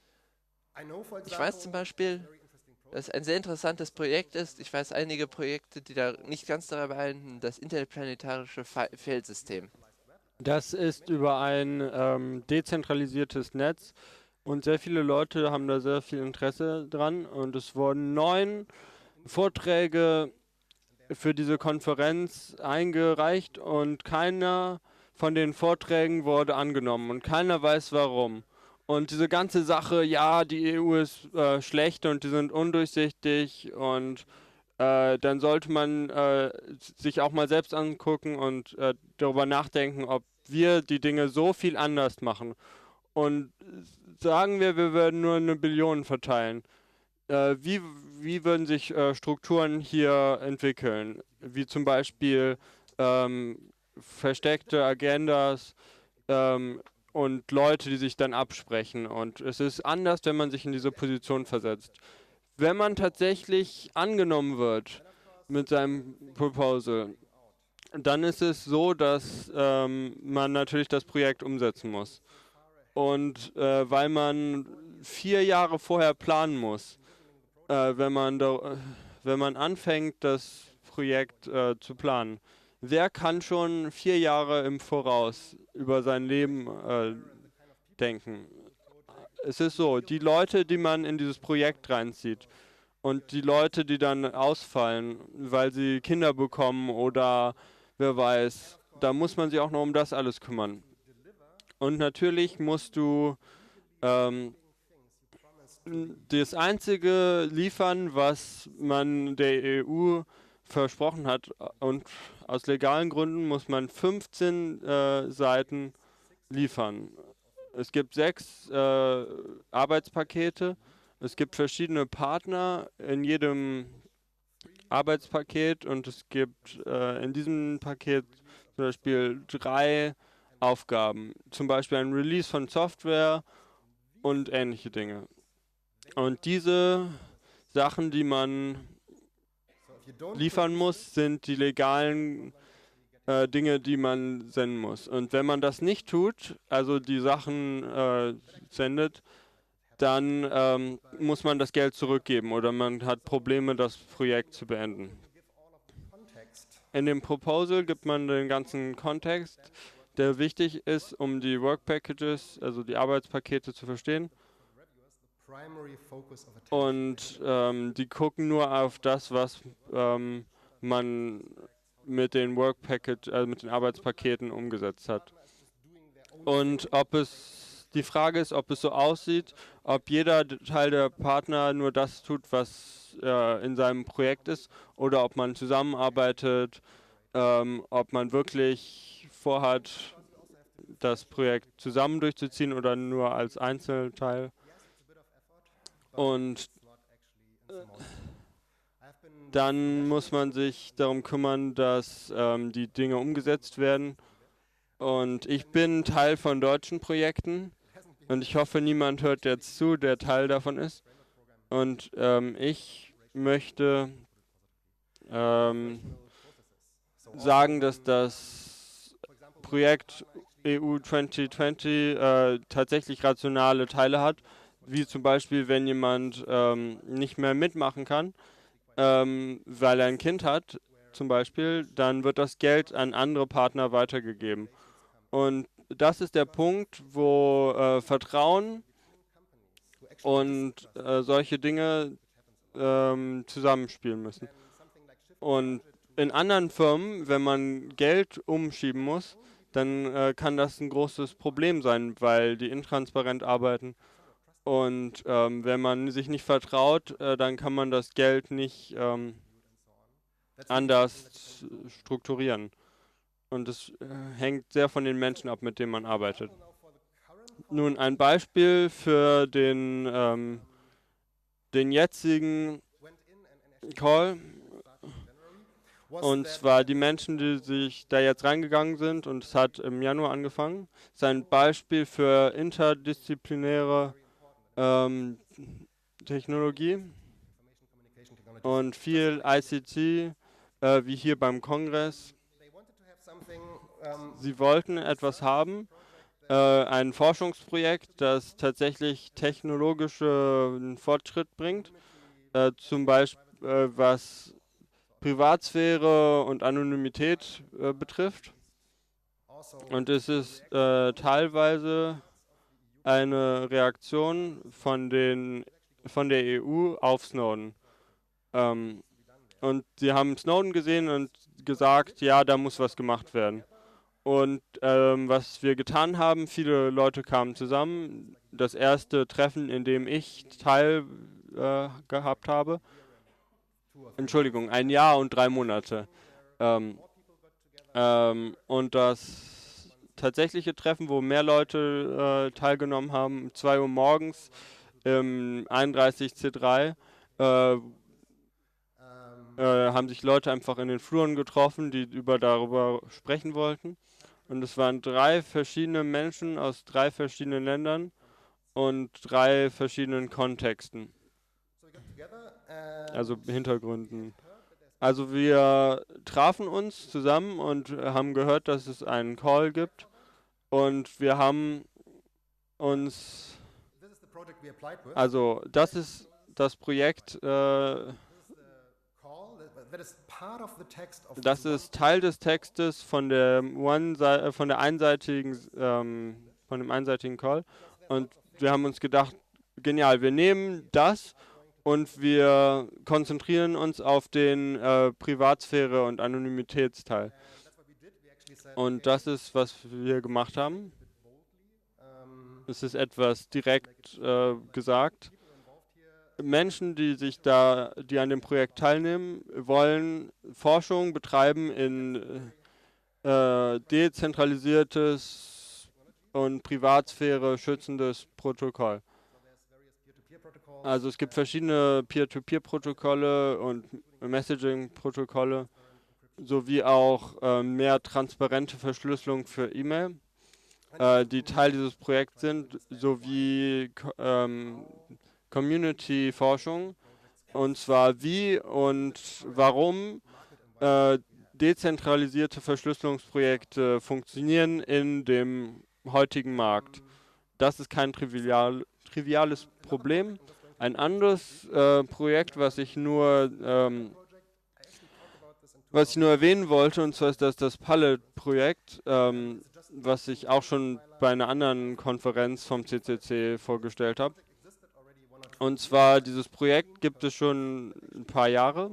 B: Ich weiß zum Beispiel, dass es ein sehr interessantes Projekt ist. Ich weiß einige Projekte, die da nicht ganz dabei sind, das interplanetarische Feldsystem.
C: Das ist über ein ähm, dezentralisiertes Netz und sehr viele Leute haben da sehr viel Interesse dran und es wurden neun Vorträge für diese Konferenz eingereicht und keiner von den Vorträgen wurde angenommen und keiner weiß warum. Und diese ganze Sache, ja, die E U ist äh, schlecht und die sind undurchsichtig und äh, dann sollte man äh, sich auch mal selbst angucken und äh, darüber nachdenken, ob wir die Dinge so viel anders machen. Und sagen wir, wir würden nur eine Billion verteilen. Äh, wie, wie würden sich äh, Strukturen hier entwickeln? Wie zum Beispiel ähm, versteckte Agendas, ähm, und Leute, die sich dann absprechen. Und es ist anders, wenn man sich in diese Position versetzt. Wenn man tatsächlich angenommen wird mit seinem Proposal, dann ist es so, dass ähm, man natürlich das Projekt umsetzen muss. Und äh, weil man vier Jahre vorher planen muss, äh, wenn man da, wenn man anfängt, das Projekt äh, zu planen. Wer kann schon vier Jahre im Voraus über sein Leben äh, denken? Es ist so, die Leute, die man in dieses Projekt reinzieht und die Leute, die dann ausfallen, weil sie Kinder bekommen oder wer weiß, da muss man sich auch noch um das alles kümmern. Und natürlich musst du ähm, das Einzige liefern, was man der E U versprochen hat. Und aus legalen Gründen muss man fünfzehn äh, Seiten liefern. Es gibt sechs äh, Arbeitspakete. Es gibt verschiedene Partner in jedem Arbeitspaket und es gibt äh, in diesem Paket zum Beispiel drei Aufgaben. Zum Beispiel ein Release von Software und ähnliche Dinge. Und diese Sachen, die man liefern muss, sind die legalen äh, Dinge, die man senden muss. Und wenn man das nicht tut, also die Sachen äh, sendet, dann ähm, muss man das Geld zurückgeben oder man hat Probleme, das Projekt zu beenden. In dem Proposal gibt man den ganzen Kontext, der wichtig ist, um die Work Packages, also die Arbeitspakete zu verstehen. Und ähm, die gucken nur auf das, was ähm, man mit den Work Package, also mit den Arbeitspaketen umgesetzt hat. Und ob es, die Frage ist, ob es so aussieht, ob jeder Teil der Partner nur das tut, was äh, in seinem Projekt ist, oder ob man zusammenarbeitet, ähm, ob man wirklich vorhat, das Projekt zusammen durchzuziehen oder nur als Einzelteil. Und dann muss man sich darum kümmern, dass ähm, die Dinge umgesetzt werden. Und ich bin Teil von deutschen Projekten und ich hoffe, niemand hört jetzt zu, der Teil davon ist. Und ähm, ich möchte ähm, sagen, dass das Projekt E U zwanzig zwanzig äh, tatsächlich rationale Teile hat, wie zum Beispiel, wenn jemand ähm, nicht mehr mitmachen kann, ähm, weil er ein Kind hat, zum Beispiel, dann wird das Geld an andere Partner weitergegeben. Und das ist der Punkt, wo äh, Vertrauen und äh, solche Dinge ähm, zusammenspielen müssen. Und in anderen Firmen, wenn man Geld umschieben muss, dann äh, kann das ein großes Problem sein, weil die intransparent arbeiten. Und ähm, wenn man sich nicht vertraut, äh, dann kann man das Geld nicht ähm, anders strukturieren. Und es äh, hängt sehr von den Menschen ab, mit denen man arbeitet. Nun ein Beispiel für den, ähm, den jetzigen Call. Und zwar die Menschen, die sich da jetzt reingegangen sind, und es hat im Januar angefangen, ist ein Beispiel für interdisziplinäre ähm, Technologie und viel I C T, äh, wie hier beim Kongress. Sie wollten etwas haben, äh, ein Forschungsprojekt, das tatsächlich technologischen Fortschritt bringt, äh, zum Beispiel äh, was Privatsphäre und Anonymität äh, betrifft. Und es ist äh, teilweise eine Reaktion von, den, von der E U auf Snowden. Ähm, und sie haben Snowden gesehen und gesagt, ja, da muss was gemacht werden. Und ähm, was wir getan haben, viele Leute kamen zusammen. Das erste Treffen, in dem ich teil äh, gehabt habe, Entschuldigung, ein Jahr und drei Monate. Ähm, ähm, und das tatsächliche Treffen, wo mehr Leute äh, teilgenommen haben, um zwei Uhr morgens im einunddreißig C drei, äh, äh, haben sich Leute einfach in den Fluren getroffen, die über darüber sprechen wollten. Und es waren drei verschiedene Menschen aus drei verschiedenen Ländern und drei verschiedenen Kontexten. Also Hintergründen. Also wir trafen uns zusammen und haben gehört, dass es einen Call gibt. Und wir haben uns, also das ist das Projekt, äh, das ist Teil des Textes von der, one, von der einseitigen, ähm, von dem einseitigen Call. Und wir haben uns gedacht, genial, wir nehmen das und wir konzentrieren uns auf den äh, Privatsphäre- und Anonymitätsteil. Und das ist, was wir gemacht haben. Es ist etwas direkt äh, gesagt. Menschen, die sich da, die an dem Projekt teilnehmen, wollen Forschung betreiben in äh, dezentralisiertes und Privatsphäre schützendes Protokoll. Also es gibt verschiedene Peer-to-Peer-Protokolle und Messaging-Protokolle sowie auch äh, mehr transparente Verschlüsselung für E-Mail, äh, die Teil dieses Projekts sind, sowie Co- ähm, Community-Forschung, und zwar wie und warum äh, dezentralisierte Verschlüsselungsprojekte funktionieren in dem heutigen Markt. Das ist kein trivial, triviales Problem. Ein anderes äh, Projekt, was ich nur ähm, was ich nur erwähnen wollte, und zwar ist das das Palette-Projekt, ähm, was ich auch schon bei einer anderen Konferenz vom C C C vorgestellt habe. Und zwar, dieses Projekt gibt es schon ein paar Jahre.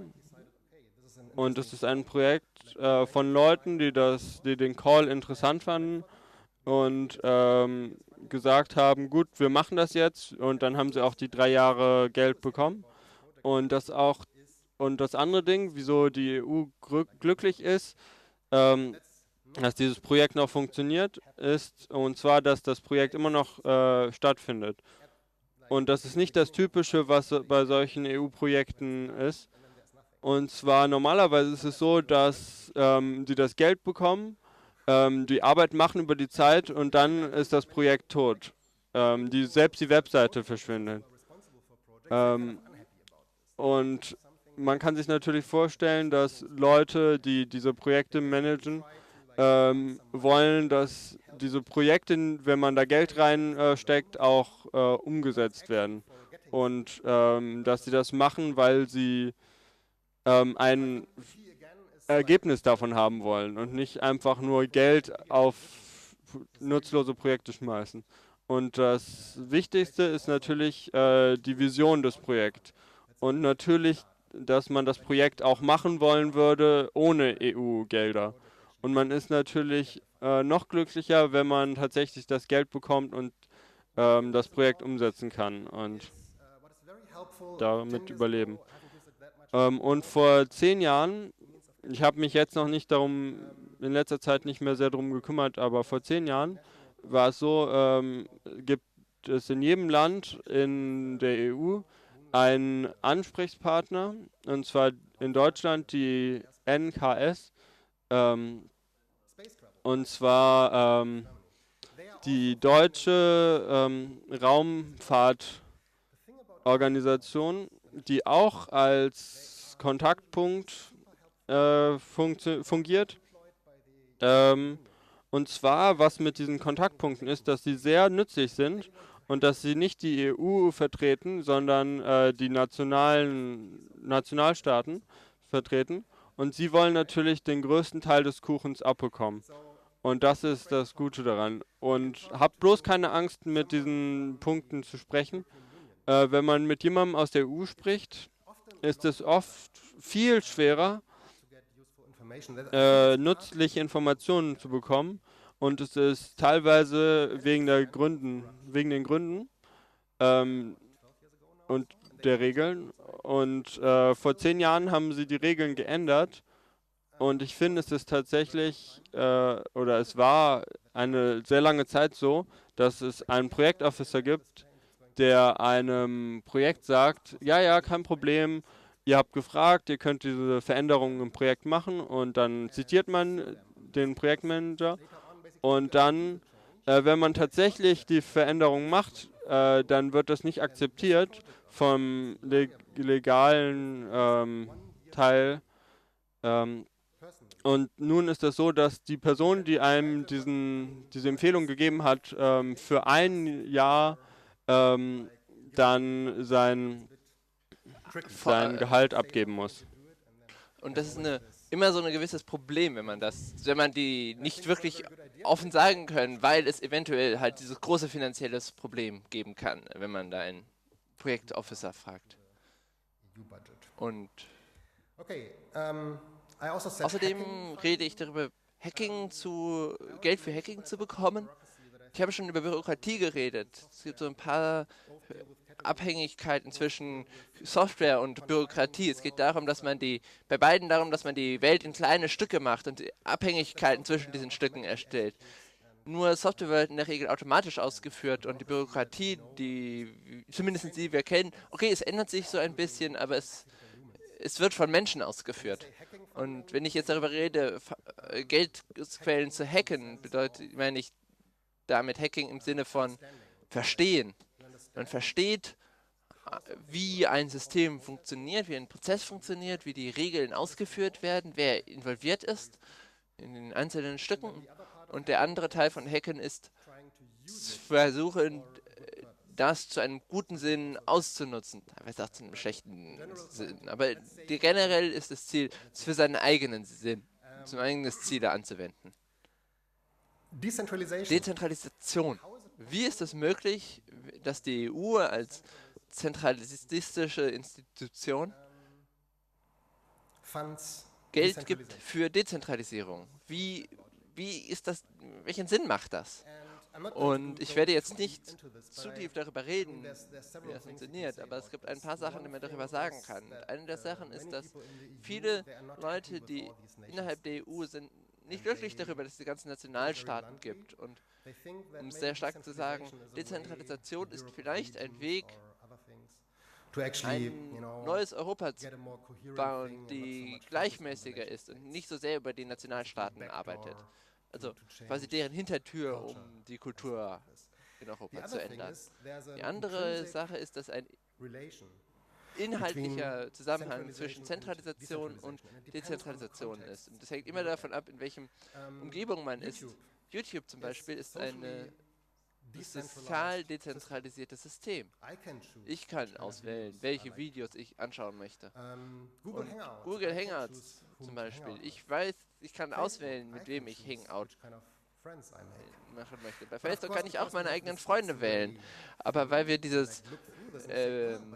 C: Und es ist ein Projekt äh, von Leuten, die, das, die den Call interessant fanden und ähm, gesagt haben, gut, wir machen das jetzt. Und dann haben sie auch die drei Jahre Geld bekommen. Und das auch und das andere Ding, wieso die E U grü- glücklich ist, ähm, dass dieses Projekt noch funktioniert, ist, und zwar, dass das Projekt immer noch äh, stattfindet. Und das ist nicht das Typische, was so- bei solchen E U-Projekten ist. Und zwar normalerweise ist es so, dass ähm, sie das Geld bekommen, ähm, die Arbeit machen über die Zeit und dann ist das Projekt tot. Ähm, die, selbst die Webseite verschwindet. Ähm, und man kann sich natürlich vorstellen, dass Leute, die diese Projekte managen, ähm, wollen, dass diese Projekte, wenn man da Geld reinsteckt, äh, steckt, auch äh, umgesetzt werden. Und ähm, dass sie das machen, weil sie ähm, ein Ergebnis davon haben wollen und nicht einfach nur Geld auf nutzlose Projekte schmeißen. Und das Wichtigste ist natürlich äh, die Vision des Projekts. Und natürlich, dass man das Projekt auch machen wollen würde ohne E U-Gelder. Und man ist natürlich äh, noch glücklicher, wenn man tatsächlich das Geld bekommt und ähm, das Projekt umsetzen kann und damit überleben. Ähm, und vor zehn Jahren, ich habe mich jetzt noch nicht darum, in letzter Zeit nicht mehr sehr darum gekümmert, aber vor zehn Jahren war es so, ähm, gibt es in jedem Land in der E U einen Ansprechpartner, und zwar in Deutschland die N K S, ähm, und zwar ähm, die deutsche ähm, Raumfahrtorganisation, die auch als Kontaktpunkt äh, funktio- fungiert. Ähm, und zwar, was mit diesen Kontaktpunkten ist, dass sie sehr nützlich sind und dass sie nicht die E U vertreten, sondern äh, die nationalen Nationalstaaten vertreten. Und sie wollen natürlich den größten Teil des Kuchens abbekommen. Und das ist das Gute daran. Und habt bloß keine Angst, mit diesen Punkten zu sprechen. Äh, wenn man mit jemandem aus der E U spricht, ist es oft viel schwerer, äh, nützliche Informationen zu bekommen. Und es ist teilweise wegen der Gründen, wegen den Gründen ähm, und der Regeln. Und äh, vor zehn Jahren haben sie die Regeln geändert. Und ich finde, es ist tatsächlich, äh, oder es war eine sehr lange Zeit so, dass es einen Projektofficer gibt, der einem Projekt sagt, ja, ja, kein Problem, ihr habt gefragt, ihr könnt diese Veränderungen im Projekt machen, und dann zitiert man den Projektmanager, und dann, äh, wenn man tatsächlich die Veränderung macht, äh, dann wird das nicht akzeptiert vom leg legalen ähm, Teil. Ähm, und nun ist es so, dass die Person, die einem diesen, diese Empfehlung gegeben hat, ähm, für ein Jahr ähm, dann sein,
B: Vor,
C: sein
B: äh,
C: Gehalt abgeben muss.
B: Und das ist eine, immer so ein gewisses Problem, wenn man das, wenn man die nicht wirklich offen sagen können, weil es eventuell halt dieses große finanzielles Problem geben kann, wenn man da einen Projektofficer fragt. Und
A: Okay, um, I also said hacking.
B: außerdem rede ich darüber, Hacking zu, Geld für Hacking zu bekommen. Ich habe schon über Bürokratie geredet. Es gibt so ein paar Abhängigkeiten zwischen Software und Bürokratie. Es geht darum, dass man die, bei beiden darum, dass man die Welt in kleine Stücke macht und die Abhängigkeiten zwischen diesen Stücken erstellt. Nur Software wird in der Regel automatisch ausgeführt und die Bürokratie, die zumindest die wir kennen, okay, es ändert sich so ein bisschen, aber es, es wird von Menschen ausgeführt. Und wenn ich jetzt darüber rede, Geldquellen zu hacken, bedeutet, meine ich damit Hacking im Sinne von verstehen. Man versteht, wie ein System funktioniert, wie ein Prozess funktioniert, wie die Regeln ausgeführt werden, wer involviert ist in den einzelnen Stücken. Und der andere Teil von Hacken ist zu versuchen, das zu einem guten Sinn auszunutzen. Teilweise auch zu einem schlechten Sinn. Aber die, generell ist das Ziel, es für seinen eigenen Sinn, zum eigenen Ziel anzuwenden. Dezentralisation. Wie ist es möglich, dass die E U als zentralistische Institution Geld gibt für Dezentralisierung? Wie, wie ist das, welchen Sinn macht das? Und ich werde jetzt nicht zu tief darüber reden, wie das funktioniert, aber es gibt ein paar Sachen, die man darüber sagen kann. Und eine der Sachen ist, dass viele Leute, die innerhalb der E U sind, nicht glücklich darüber, dass es die ganzen Nationalstaaten gibt. Und um es sehr stark zu sagen, Dezentralisation ist vielleicht ein Weg, ein neues Europa zu bauen, die gleichmäßiger ist und nicht so sehr über die Nationalstaaten arbeitet. Also quasi deren Hintertür, um die Kultur in Europa zu ändern. Die andere Sache ist, dass ein inhaltlicher Zusammenhang zwischen Zentralisation und Dezentralisation ist. Und das hängt immer davon ab, in welchem Umgebung man ist. YouTube zum Beispiel ist ein sozial dezentralisiertes System. Ich kann auswählen, welche Videos ich anschauen möchte. Und Google Hangouts zum Beispiel. Ich weiß, ich kann auswählen, mit wem ich Hangout machen möchte. Bei Facebook kann ich auch meine eigenen Freunde wählen. Aber weil wir dieses ähm,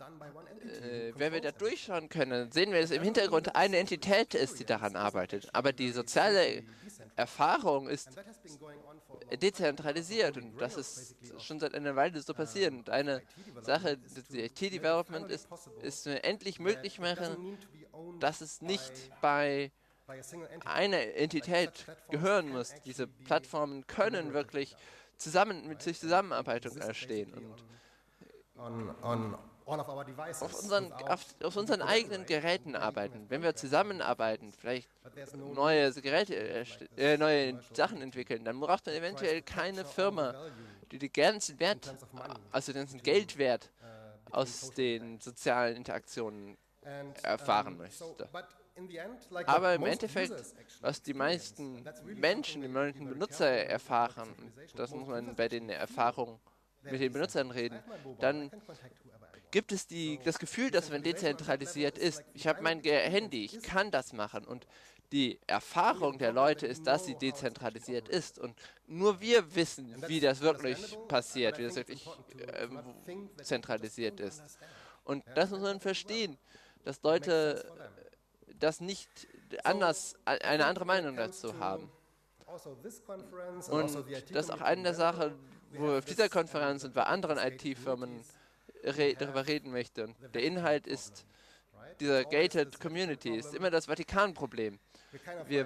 B: äh, wenn wir da durchschauen können, sehen wir, dass im Hintergrund eine Entität ist, die daran arbeitet. Aber die soziale Erfahrung ist dezentralisiert und das ist schon seit einer Weile so passiert. Und eine Sache, die I T-Development ist, ist endlich möglich machen, dass es nicht bei einer Entität gehören muss. Diese Plattformen können wirklich zusammen mit sich Zusammenarbeitung entstehen. Und auf unseren, auf, auf unseren eigenen Geräten arbeiten. Wenn wir zusammenarbeiten, vielleicht neue Geräte, äh, neue Sachen entwickeln, dann braucht man eventuell keine Firma, die den ganzen Wert, also den ganzen Geldwert aus den sozialen Interaktionen erfahren möchte. Aber im Endeffekt, was die meisten Menschen, die meisten Benutzer erfahren, das muss man bei den Erfahrungen mit den Benutzern reden, dann gibt es die, das Gefühl, dass man dezentralisiert ist. Ich habe mein Ge Handy, ich kann das machen. Und die Erfahrung der Leute ist, dass sie dezentralisiert ist. Und nur wir wissen, wie das wirklich passiert, wie das wirklich äh, zentralisiert ist. Und das muss man verstehen, dass Leute das nicht anders, eine andere Meinung dazu haben. Und das ist auch eine der Sachen, wo wir auf dieser Konferenz und bei anderen I T-Firmen re darüber reden möchte. Und der Inhalt ist dieser Gated Community, ist immer das Vatikan-Problem. Wir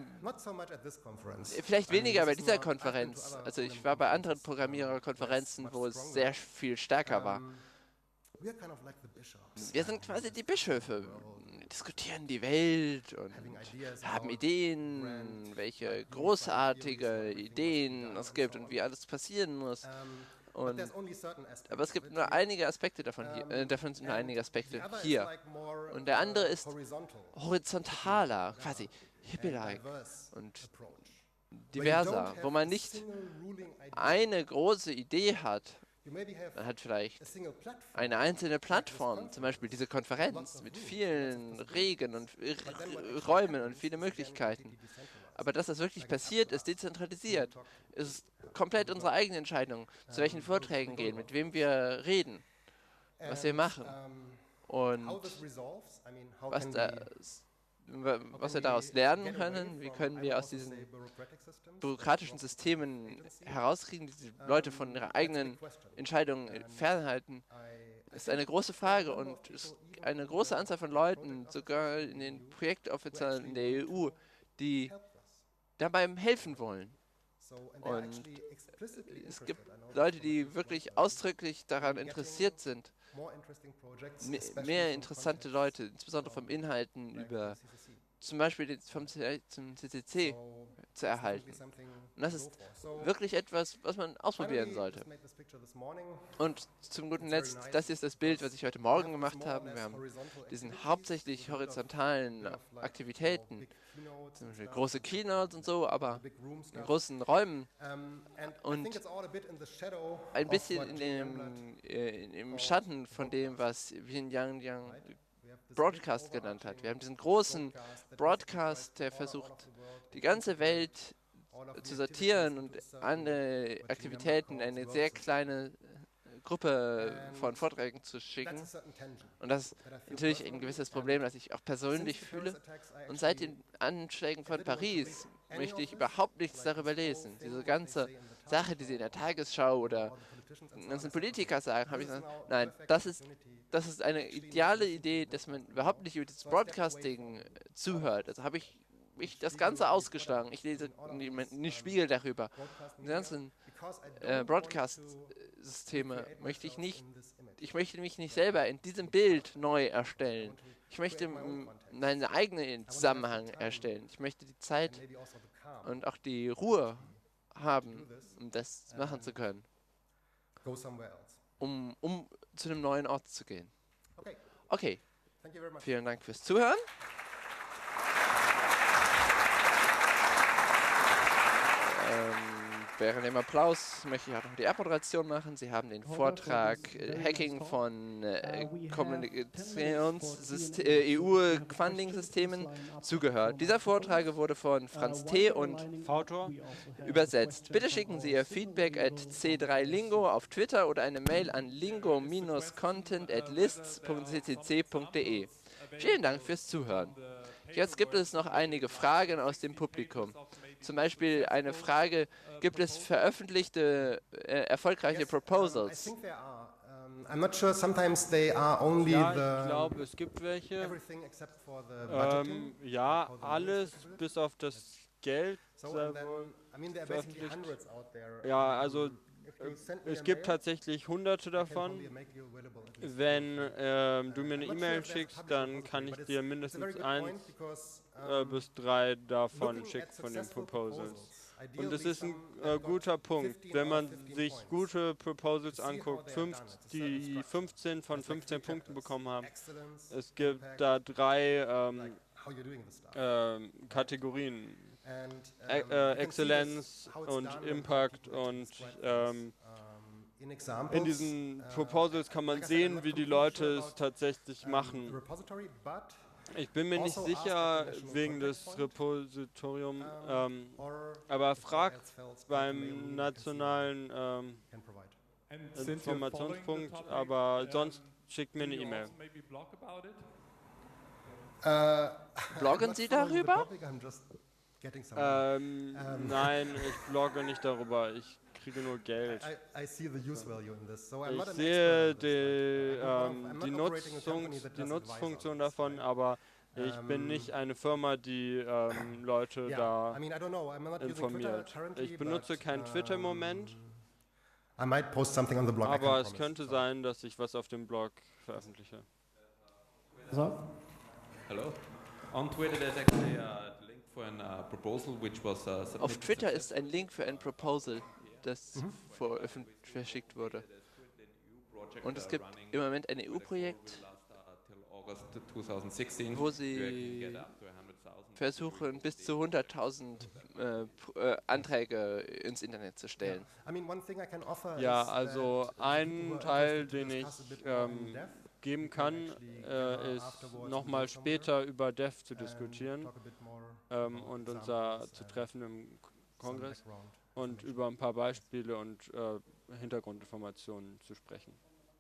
B: vielleicht weniger bei dieser Konferenz. Also ich war bei anderen Programmiererkonferenzen, wo es sehr viel stärker war. Wir sind quasi die Bischöfe, diskutieren die Welt und haben Ideen, welche großartige Ideen es gibt und wie alles passieren muss. Und, aber es gibt nur einige Aspekte davon hier, äh, davon sind nur einige Aspekte hier. Und der andere ist horizontaler, quasi hippie-like und diverser, wo man nicht eine große Idee hat. Man hat vielleicht eine einzelne Plattform, zum Beispiel diese Konferenz mit vielen Regen und Räumen und viele Möglichkeiten. Aber dass das wirklich passiert, ist dezentralisiert. Es ist komplett unsere eigene Entscheidung, zu welchen Vorträgen gehen, mit wem wir reden, was wir machen. Und was das wa- was wir daraus lernen können, wie können wir aus diesen bürokratischen Systemen herauskriegen, diese Leute von ihrer eigenen Entscheidung äh, fernhalten, ist eine große Frage und es ist eine große Anzahl von Leuten, sogar in den Projektoffizieren in der E U, die dabei helfen wollen. Und es gibt Leute, die wirklich ausdrücklich daran interessiert sind, me- mehr interessante Leute, insbesondere vom Inhalten über zum Beispiel den, vom C- zum C C C zu erhalten. Und das ist wirklich etwas, was man ausprobieren sollte. Und zum guten Letzt, das ist das Bild, was ich heute Morgen gemacht habe. Wir haben diesen hauptsächlich horizontalen Aktivitäten, zum Beispiel große Keynotes und so, aber in großen Räumen und ein bisschen in dem, äh, in- im Schatten von dem, was Yin Yang Yang Broadcast genannt hat. Wir haben diesen großen Broadcast, der versucht, die ganze Welt zu sortieren und andere Aktivitäten in eine sehr kleine äh, Gruppe von Vorträgen zu schicken. Und das ist natürlich ein gewisses Problem, das ich auch persönlich fühle. Und seit den Anschlägen von Paris möchte ich überhaupt nichts darüber lesen. Diese ganze Sache, die sie in der Tagesschau oder die ganzen Politiker sagen, habe ich gesagt, nein, das ist, das ist eine ideale Idee, dass man überhaupt nicht über das Broadcasting äh, zuhört. Also habe ich mich das Ganze ausgeschlagen. Ich lese nicht, nicht Spiegel darüber. Die ganzen äh, Broadcast-Systeme möchte ich nicht, ich möchte mich nicht selber in diesem Bild neu erstellen. Ich möchte mm, meinen eigenen Zusammenhang erstellen. Ich möchte die Zeit und auch die Ruhe haben, um das machen zu können, um, um zu einem neuen Ort zu gehen. Okay, vielen Dank fürs Zuhören. Ähm, während dem Applaus möchte ich auch noch die Abmoderation machen. Sie haben den Vortrag äh, Hacking von äh, Kommunikations- äh, E U-Funding-Systemen zugehört. Dieser Vortrag wurde von Franz T. und
C: V-Tor?
B: übersetzt. Bitte schicken Sie Ihr Feedback at c drei lingo auf Twitter oder eine Mail an lingo-content at lists punkt c c c punkt d e. Vielen Dank fürs Zuhören. Jetzt gibt es noch einige Fragen aus dem Publikum. Zum Beispiel eine Frage, gibt es veröffentlichte, äh, erfolgreiche Proposals?
A: I'm not sure, sometimes they are only
C: Ja,
A: the
C: ich glaube, es gibt welche.
A: everything except for the budgeting.
C: Ähm, ja, alles bis auf das Geld
A: So,
C: sei
A: and then,
C: wohl
A: I mean, there are basically
C: veröffentlicht.
A: hundreds out there.
C: Ja, also
A: Um, if you send me
C: es
A: a
C: gibt
A: mail,
C: tatsächlich hunderte
A: I can
C: davon.
A: probably make you available at least
C: Wenn
A: four or five.
C: ähm, du mir eine
A: I'm not sure
C: E-Mail
A: if there's a
C: schickst,
A: public
C: dann
A: repository,
C: kann ich
A: but
C: dir
A: it's- it's a very
C: mindestens
A: good
C: eins
A: point because,
C: äh,
A: um,
C: bis drei davon
A: looking
C: schicken
A: at
C: von den
A: successful
C: Proposals.
A: proposals,
C: Und
A: ideally
C: das ist ein
A: some
C: äh,
A: have got
C: guter Punkt.
A: fifteen
C: Wenn
A: out of
C: man
A: fifteen
C: sich
A: points.
C: gute Proposals
A: To see how
C: anguckt,
A: they are
C: fünf,
A: done, it's a certain
C: die
A: structure.
C: fünfzehn von
A: There's like
C: fünfzehn
A: three
C: Punkten
A: chapters.
C: bekommen haben,
A: Excellence,
C: es gibt
A: impact,
C: da drei ähm,
A: like how you're doing this stuff.
C: ähm, Kategorien.
A: And,
C: Ä-
A: um,
C: äh,
A: you can see
C: Exzellenz
A: this, how it's
C: und
A: done and how
C: Impact
A: people actually
C: und
A: describe
C: ähm,
A: things. Um, in examples,
C: in diesen
A: uh,
C: Proposals kann man
A: like I said, I'm
C: sehen,
A: not
C: wie die
A: completely
C: Leute
A: sure
C: es
A: about,
C: tatsächlich
A: um, the
C: machen.
A: repository, but,
C: Ich bin mir nicht
A: also ask
C: sicher
A: at the national
C: wegen
A: contact
C: des
A: point,
C: Repositorium,
A: um,
C: ähm,
A: or
C: aber
A: if all
C: frag
A: else fails, by
C: beim
A: mail me, I can see what
C: nationalen ähm,
A: I can provide.
D: And since you're following the
C: Informationspunkt,
D: topic,
C: aber
D: um,
C: sonst schickt mir
D: do
C: eine
D: you
C: E-Mail.
D: also maybe blog about it?
A: Uh, I'm
B: Bloggen
A: not
B: Sie
A: following the
B: darüber?
A: topic, I'm just getting some money.
C: Ähm,
A: Ähm.
C: nein, ich blogge nicht darüber, ich kriege nur Geld.
A: I, I see the use value in this, so I'm
C: Ich
A: not an
C: sehe
A: expert on this,
C: die,
A: but I'm
C: ähm,
A: not- I'm
C: die,
A: not operating a company
C: Nutzung,
A: that
C: die
A: does advise on
C: Nutzfunktion
A: this,
C: davon,
A: right?
C: aber ich bin
A: Ähm,
C: nicht eine Firma, die ähm, Leute
A: Yeah,
C: da
A: I mean, I don't know, I'm not using Twitter
C: informiert.
A: currently,
C: Ich benutze
A: but,
C: kein Twitter im
A: um,
C: Moment,
A: I might post something on the blog, I
C: aber
A: can't
C: es
A: promise,
C: könnte
A: so.
C: sein, dass ich was auf dem Blog veröffentliche.
E: So,
F: Hello. On Twitter, there's actually a link for a uh, proposal which was uh, submitted.
B: Auf Twitter ist ein Link für ein Proposal, das veröffent- verschickt wurde. Und es gibt im Moment ein E U-Projekt, wo sie versuchen, bis zu hunderttausend äh, p- äh, Anträge ins Internet zu stellen.
A: I mean, one thing I can offer
C: Ja,
A: is
C: also
A: that
C: ein
A: people who are
C: Teil,
A: interested to
C: den ich
A: discuss a bit more in
C: ähm,
A: depth,
C: geben
A: we can
C: kann,
A: actually
C: äh,
A: gather
C: ist
A: afterwards
C: nochmal
A: and go somewhere
C: später über Dev zu
A: and
C: diskutieren
A: talk a bit more
C: ähm,
A: about
C: und unser
A: examples
C: zu
A: and
C: treffen im K-
A: some
C: Kongress
A: background
C: und
A: information.
C: über ein paar Beispiele und äh, Hintergrundinformationen zu sprechen.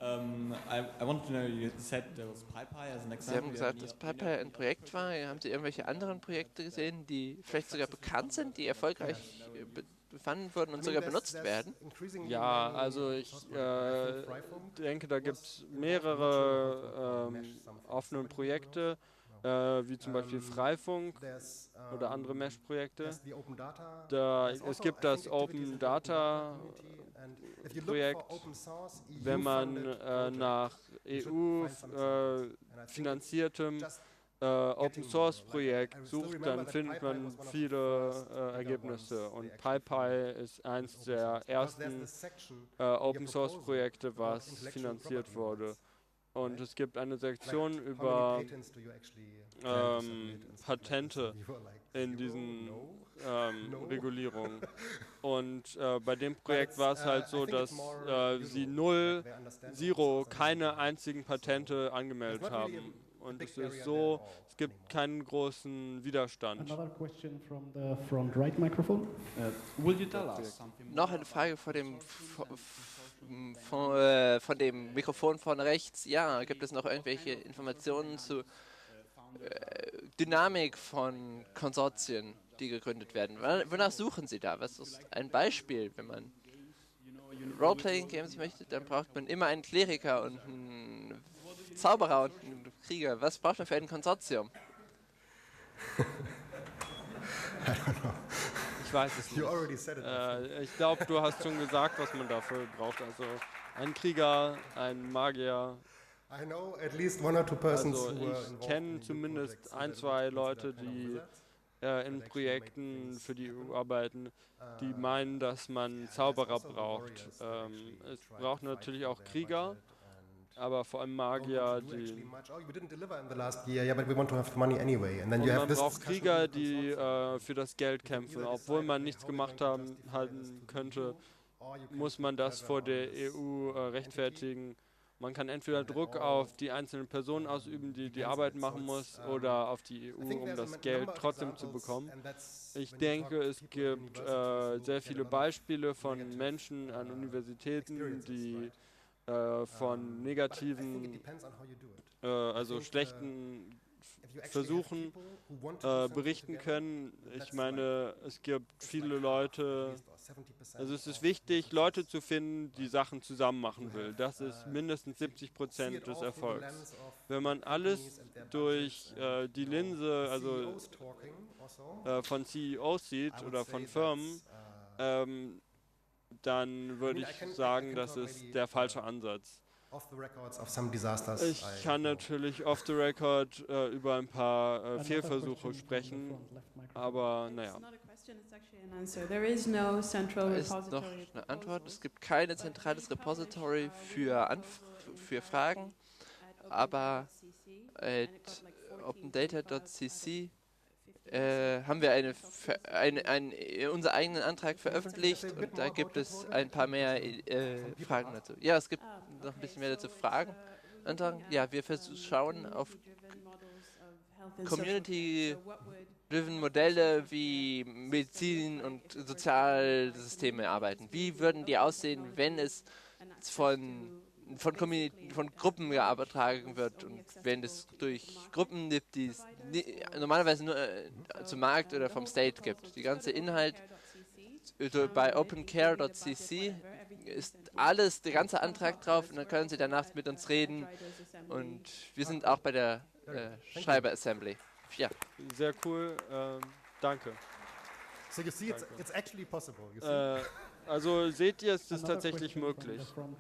G: Um, I, I wanted to know, you said there was PyPy as an example.
B: Sie haben gesagt, dass PyPy ein Projekt war. Haben Sie irgendwelche anderen Projekte gesehen, die vielleicht sogar bekannt sind, die erfolgreich äh, be befanden wurden und sogar benutzt werden?
C: Ja, also ich äh, denke, da gibt es mehrere ähm, offene Projekte, äh, wie zum Beispiel Freifunk oder andere Mesh-Projekte. Da, es gibt das Open Data Projekt, wenn man äh, nach E U äh, finanziertem äh, Open Source Projekt sucht, dann findet man viele äh, Ergebnisse, und PyPy ist eins der ersten äh, Open Source Projekte, was finanziert wurde. Und es gibt eine Sektion über ähm, Patente in diesen ähm, Regulierungen. Und äh, bei dem Projekt war es halt so, dass äh, sie null, zero, keine einzigen Patente angemeldet haben. Und es ist so, es gibt keinen großen Widerstand.
E: Another question from the front right microphone.
G: Uh, will you tell us something?
B: Noch eine Frage vor dem, von, äh, von dem Mikrofon von rechts. Ja, gibt es noch irgendwelche Informationen zu äh, Dynamik von Konsortien, die gegründet werden? Wonach suchen Sie da? Was ist ein Beispiel? Wenn man Roleplaying-Games möchte, dann braucht man immer einen Kleriker und einen Zauberer und einen Krieger. Was braucht man für ein Konsortium?
C: Ich weiß es nicht. Äh, ich glaube, du hast schon gesagt, was man dafür braucht. Also ein Krieger, ein Magier. Also ich kenne zumindest ein, zwei Leute, die äh, in Projekten für die E U arbeiten, die meinen, dass man Zauberer braucht. Ähm, es braucht natürlich auch Krieger, aber vor allem Magier, die... Und man braucht Krieger, die äh, für das Geld kämpfen. Obwohl man nichts gemacht haben, halten könnte, muss man das vor der E U äh, rechtfertigen. Man kann entweder Druck auf die einzelnen Personen ausüben, die die Arbeit machen muss, oder auf die E U, um das Geld trotzdem zu bekommen. Ich denke, es gibt äh, sehr viele Beispiele von Menschen an Universitäten, die äh, von negativen, äh, also schlechten Versuchen äh, berichten können. Ich meine, es gibt viele Leute, also es ist wichtig, Leute zu finden, die Sachen zusammen machen will. Das ist mindestens siebzig Prozent des Erfolgs. Wenn man alles durch äh, die Linse, also äh, von C E Os sieht oder von Firmen, ähm, dann würde ich sagen, das ist der falsche Ansatz. Ich kann natürlich off the record äh, über ein paar äh, Fehlversuche sprechen, aber naja.
B: Da ist noch eine Antwort. Es gibt kein zentrales Repository für, Anf für Fragen, aber at opendata punkt c c Äh, haben wir eine, eine, ein, unseren eigenen Antrag veröffentlicht, und da gibt es ein paar mehr äh, Fragen dazu. Ja, es gibt noch ein bisschen mehr dazu Fragen. Antrag? Ja, wir schauen auf Community-driven Modelle, wie Medizin und Sozialsysteme arbeiten. Wie würden die aussehen, wenn es von von, von Gruppen getragen wird, und wenn es durch Gruppen gibt, die es normalerweise nur äh, zum Markt oder vom State gibt. Die ganze Inhalt äh, bei opencare punkt c c ist alles, der ganze Antrag drauf, und dann können Sie danach mit uns reden, und wir sind auch bei der äh, Schreiber Assembly. Ja.
C: Sehr cool, ähm, danke.
A: So you see, it's, it's actually possible. You see?
C: Äh, also seht ihr, es ist tatsächlich möglich.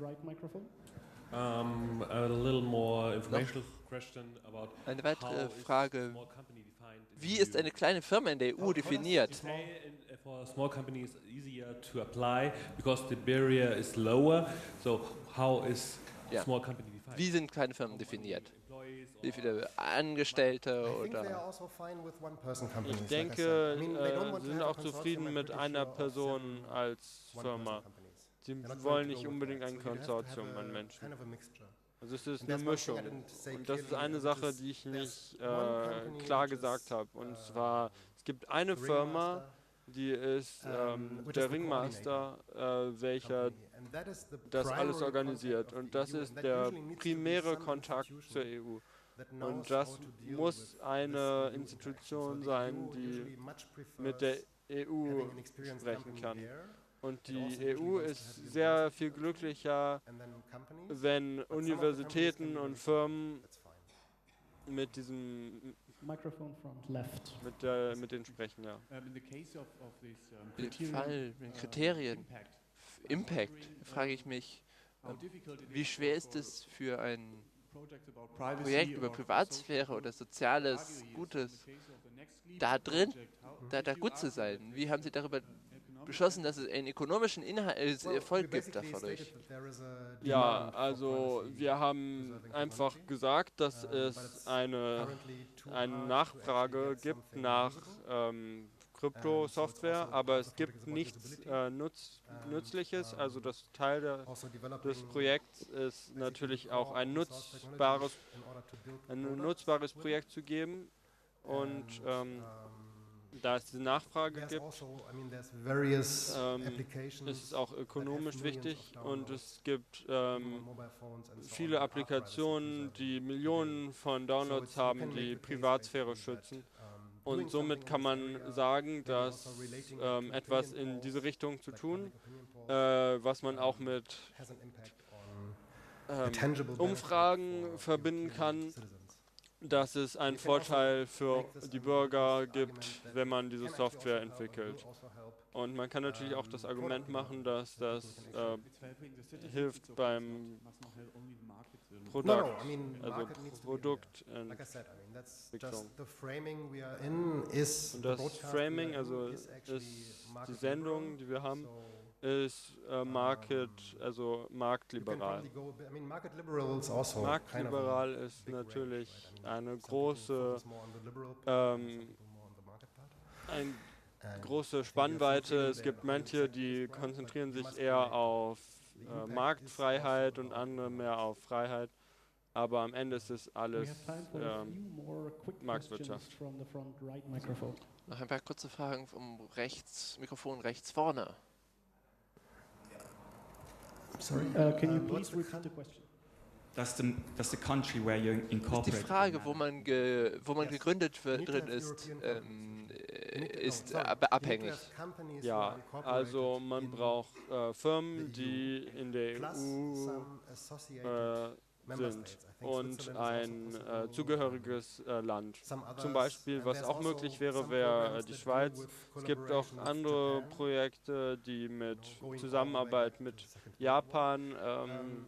D: Um, a little more informational question about
B: eine weitere Frage. Wie ist eine kleine Firma in der E U definiert?
D: For small companies easier to apply because the barrier is lower. So how is
B: ja.
D: small company defined?
B: Wie sind kleine Firmen definiert? Wie viele Angestellte oder?
C: Ich denke, äh, sie sind auch zufrieden mit einer Person als Firma. Sie wollen nicht unbedingt ein Konsortium an Menschen. Also es ist eine Mischung. Und das ist eine Sache, die ich nicht äh, klar gesagt habe. Und zwar, es gibt eine Firma, Die ist ähm,
A: which is
C: der
A: the
C: Ringmaster, äh, welcher
A: company. And that is the
C: das alles
A: primary
C: organisiert.
A: contact of
C: Und
A: the
C: das
A: E U,
C: ist
A: and that
C: der
A: usually needs to be
C: primäre
A: some
C: Kontakt zur
A: institution
C: E U.
A: that knows
C: Und das
A: how to deal
C: muss
A: with this
C: eine
A: E U
C: Institution
A: interaction. So the
C: sein,
A: E U
C: die
A: usually much
C: mit der
A: prefers
C: E U
A: having an experienced
C: sprechen
A: company
C: kann.
A: there,
C: Und
A: It
C: die
A: also
C: E
A: usually
C: U
A: wants to
C: ist
A: have
C: sehr viel glücklicher,
A: and then companies,
C: wenn
A: but some of the companies can
C: Universitäten
A: be
C: und
A: really
C: Firmen
A: That's fine.
C: mit diesem
E: Microphone front left.
C: mit der mit denen sprechen, ja.
G: Um, in the case of, of this um,
B: Im
G: criterion,
B: Fall mit
G: uh,
B: Kriterien,
G: impact,
B: Impact, frage ich mich,
G: how difficult it
B: wie
G: is
B: schwer
G: for-
B: ist es für ein
G: projects about privacy
B: Projekt über
G: or
B: Privatsphäre
G: social
B: oder Soziales,
G: values. In the
B: Gutes,
G: case of the Next Leap
B: da drin,
G: project, how
B: da, da
G: did you
B: gut zu
G: argue
B: sein?
G: that
B: Wie haben Sie darüber
G: economic
B: beschlossen, dass es einen ökonomischen Inhalt, äh,
A: Well, we
B: Erfolg gibt
A: basically
B: dadurch?
A: stated that there is a
C: Ja,
A: demand for
C: also
A: privacy
C: wir haben
A: preserving
C: einfach
A: technology.
C: gesagt, dass
A: Um, but
C: es
A: it's
C: eine
A: currently too
C: eine
A: hard to
C: Nachfrage
A: actually get
C: gibt
A: something
C: nach
A: usable.
C: ähm, Krypto-Software,
A: also
C: aber
A: the
C: es
A: topic
C: gibt
A: is about
C: nichts
A: usability.
C: äh, Nutz,
A: And,
C: Nützliches.
A: um,
C: Also das Teil der,
A: Also
C: des
A: developing
C: Projekts ist
A: basically
C: natürlich
A: core
C: auch ein
A: open source
C: nutzbares,
A: technologies in order to build
C: ein
A: products
C: nutzbares
A: with it.
C: Projekt zu geben. Und
A: And,
C: ähm,
A: um,
C: da es diese Nachfrage
A: there's
C: gibt,
A: also, I mean, there's various
C: ähm,
A: applications
C: ist es auch
A: that
C: ökonomisch
A: have millions
C: wichtig
A: of
C: und
A: downloads,
C: es gibt
A: even on
C: ähm,
A: mobile phones and so on,
C: viele
A: that are
C: Applikationen,
A: privacy
C: die
A: preserving.
C: Millionen von
A: So
C: Downloads
A: it's- you
C: haben,
A: can make
C: die
A: the case
C: Privatsphäre
A: basically that,
C: schützen.
A: um,
C: Und
A: doing
C: somit
A: something
C: kann
A: in this
C: man
A: area,
C: sagen,
A: maybe
C: dass
A: also relating it
C: ähm,
A: to
C: etwas
A: opinion
C: in diese
A: polls,
C: Richtung zu
A: like
C: tun,
A: public opinion polls,
C: äh, was man auch mit
A: has an impact on a
C: ähm,
A: tangible benefit
C: Umfragen
A: for
C: verbinden
A: European
C: kann,
A: citizens.
C: dass es einen
A: You can also
C: Vorteil für
A: make this
C: die
A: an-
C: Bürger
A: this
C: gibt,
A: argument that
C: wenn man
A: it
C: diese
A: can actually also
C: Software
A: help and will
C: entwickelt.
A: also help,
C: Und man kann natürlich auch das
A: um,
C: Argument
A: product
C: machen,
A: development,
C: dass
A: that
C: das
A: people can
C: äh,
A: actually-
G: It's helping the citizens,
C: hilft
G: it's okay,
C: beim
G: it's not- must not help only the market, um,
A: No,
C: Produkt,
A: no, I mean,
C: also
A: market needs to be in there.
C: Produkt.
A: Like I said, I mean, that's
C: Entwicklung.
A: just the framing we are in is
C: Und
A: the
C: das
A: broadcast we
C: Framing,
A: are in
C: also
A: is actually
C: ist die
A: market
C: Sendung,
A: liberal.
C: die wir haben,
A: So
C: ist äh, Market, also
A: you can
C: marktliberal.
A: probably go a bit, I mean, market liberal is also kind of a
C: Marktliberal ist
A: big range,
C: natürlich
A: right? I mean,
C: eine
A: some people
C: große,
A: focus more on the liberal part, and some
C: ähm,
A: people more on the market part.
C: eine
A: And
C: große
A: I think
C: Spannweite.
A: you're
C: Es gibt
A: fulfilling
C: manche,
A: the
C: die
A: exact
C: konzentrieren
A: right, but you
C: sich
A: must
C: eher
A: relate.
C: auf
A: The
C: äh,
A: impact is
C: Marktfreiheit
A: also
C: und
A: about
C: andere mehr
A: economics.
C: auf Freiheit. Aber am Ende ist es
E: We
C: alles
E: have time for a
C: ähm,
E: few more quick
C: Marktwirtschaft.
E: questions from the front right microphone.
B: Noch ein paar kurze Fragen vom rechts, Mikrofon rechts vorne.
A: Sorry?
E: Uh, can you
A: Um, what's
E: please
A: the
E: repeat
A: con-
E: the question?
G: Does the, does the country where you
B: Das ist die
G: incorporate
B: Frage, wo man, ge, wo man
A: Yes.
B: gegründet
A: You
B: wird,
A: need to
B: drin
A: have
B: ist,
A: European
B: ähm,
A: companies.
B: äh,
A: You need to- no,
B: ist
A: sorry.
B: ab,
A: You need to
B: abhängig.
A: have companies who
C: Ja,
A: are
C: also
A: incorporated
C: man
A: in
C: braucht äh, Firmen,
A: the
C: die
A: E U
C: in der
A: plus
C: E U
A: some associated
C: äh,
A: member
C: sind
A: states. I think
C: und
A: Switzerland is
C: ein
A: also
C: äh,
A: possible,
C: zugehöriges äh, Land.
A: some
C: Zum
A: others,
C: Beispiel,
A: and
C: was
A: there's
C: auch
A: also
C: möglich wäre,
A: some
C: wäre
A: programs
C: die
A: that
C: Schweiz.
A: deal with
C: Es gibt auch
A: collaboration with
C: andere
A: Japan,
C: Projekte, die mit
A: you know, going all the way
C: Zusammenarbeit
A: back to
C: mit
A: the Second World
C: Japan
A: War.
C: ähm,
A: Um,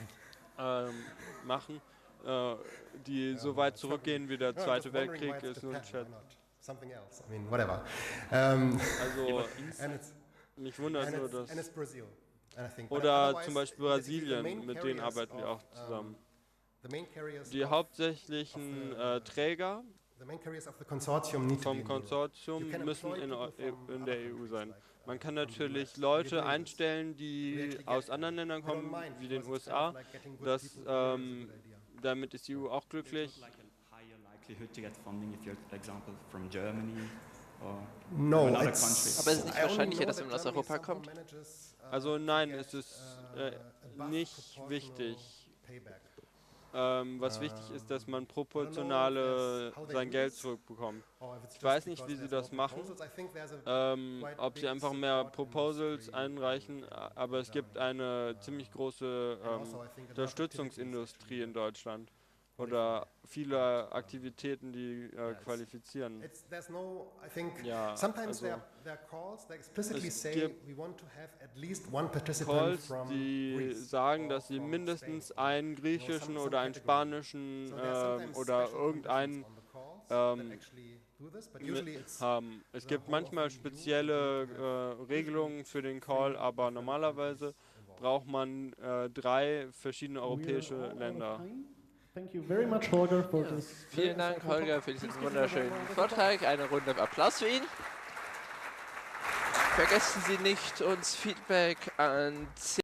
C: ähm, machen, äh, die
A: Yeah,
C: so
A: well,
C: weit
A: it's
C: zurückgehen wie
A: No,
C: der
A: I'm just
C: Zweite
A: wondering why
C: Weltkrieg,
A: it's
C: ist nur ein
A: Japan, why
C: Chat.
A: not something else? I mean, whatever. Um,
C: Also
A: and it's,
C: mich wundert
A: and
C: nur,
A: it's, and
C: dass...
A: it's Brazil. And I think, but
C: Oder
A: otherwise,
C: zum Beispiel
A: basically the
C: Brasilien,
A: main
C: mit denen
A: carriers
C: arbeiten wir
A: of,
C: auch
A: um,
C: zusammen.
A: the main carriers
C: Die
A: of-
C: hauptsächlichen äh, Träger
A: the main carriers of the consortium need to be
C: vom
A: in Europe.
C: Konsortium
A: You can
C: müssen
A: employ
C: in,
A: people
C: Eu-
A: from
C: in
A: other
C: der E U
A: countries,
C: sein.
A: like, uh,
C: Man kann
A: from the U
C: natürlich
A: S. We
C: Leute
A: agree with this.
C: einstellen,
A: We
C: die
A: actually
C: aus
A: get
C: anderen
A: that.
C: Ländern
A: We don't
C: kommen,
A: mind,
C: wie den
A: because it's kind
C: U S A.
A: of like getting good
C: Das,
A: people here is a
C: ähm,
A: good idea.
C: damit ist die E U auch glücklich.
G: like a higher likelihood to get funding if you're, for example, from Germany or
A: No,
G: another
A: it's,
G: country.
B: Aber es ist nicht
A: I only
B: wahrscheinlicher,
A: know
B: dass
A: that
B: man aus
A: Germany
B: Europa
A: somehow
B: kommt?
A: manages, uh,
C: Also
A: to
C: nein,
A: get,
C: es ist
A: uh,
C: äh,
A: above
C: nicht
A: proportional
C: wichtig.
A: payback.
C: Ähm, was wichtig ist, dass man
A: Um,
C: proportionale
A: how they
C: sein
A: do
C: Geld
A: this.
C: zurückbekommt.
A: Or if it's
C: Ich
A: just
C: weiß nicht,
A: because
C: wie sie
A: there's
C: das
A: more
C: machen.
A: proposals. I think there's a
C: Ähm,
A: quite
C: ob sie
A: big
C: einfach mehr
A: support
C: Proposals
A: industry
C: einreichen,
A: in
C: aber es gibt
A: Germany.
C: eine ziemlich große
A: And
C: ähm,
A: also I think a lot of activities
C: Unterstützungsindustrie
A: actually
C: in Deutschland
A: qualify.
C: oder viele Aktivitäten, die äh,
A: it's-
C: qualifizieren.
A: It's, there's no, I think,
C: Ja,
A: sometimes
C: also
A: there, there are calls that explicitly
C: es
A: say
C: gibt
A: we want to have at least one participant
C: Calls,
A: from
C: die
A: Greece
C: sagen,
A: or
C: dass sie
A: from
C: mindestens
A: Spain.
C: einen griechischen
A: some
C: oder einen
A: category.
C: spanischen
A: So there are
C: ähm,
A: sometimes
C: oder
A: special
C: irgendeinen
A: conditions on the calls
C: ähm,
A: that actually do this, but
C: mit
A: usually it's
C: haben. Es
A: the
C: gibt
A: whole of
C: manchmal
A: the E U
C: spezielle
A: and you have
C: äh, Regelungen für den Call, aber normalerweise braucht man äh, drei verschiedene
E: We are all
C: europäische
E: out of
C: Länder.
E: time. Thank you very much, Holger, for this. very
B: Vielen Dank,
E: insightful
B: Holger,
E: talk.
B: für diesen
E: Please give him a
B: wunderschönen
E: round of applause.
B: Vortrag. Eine Runde Applaus für ihn. Vergessen Sie nicht, uns Feedback an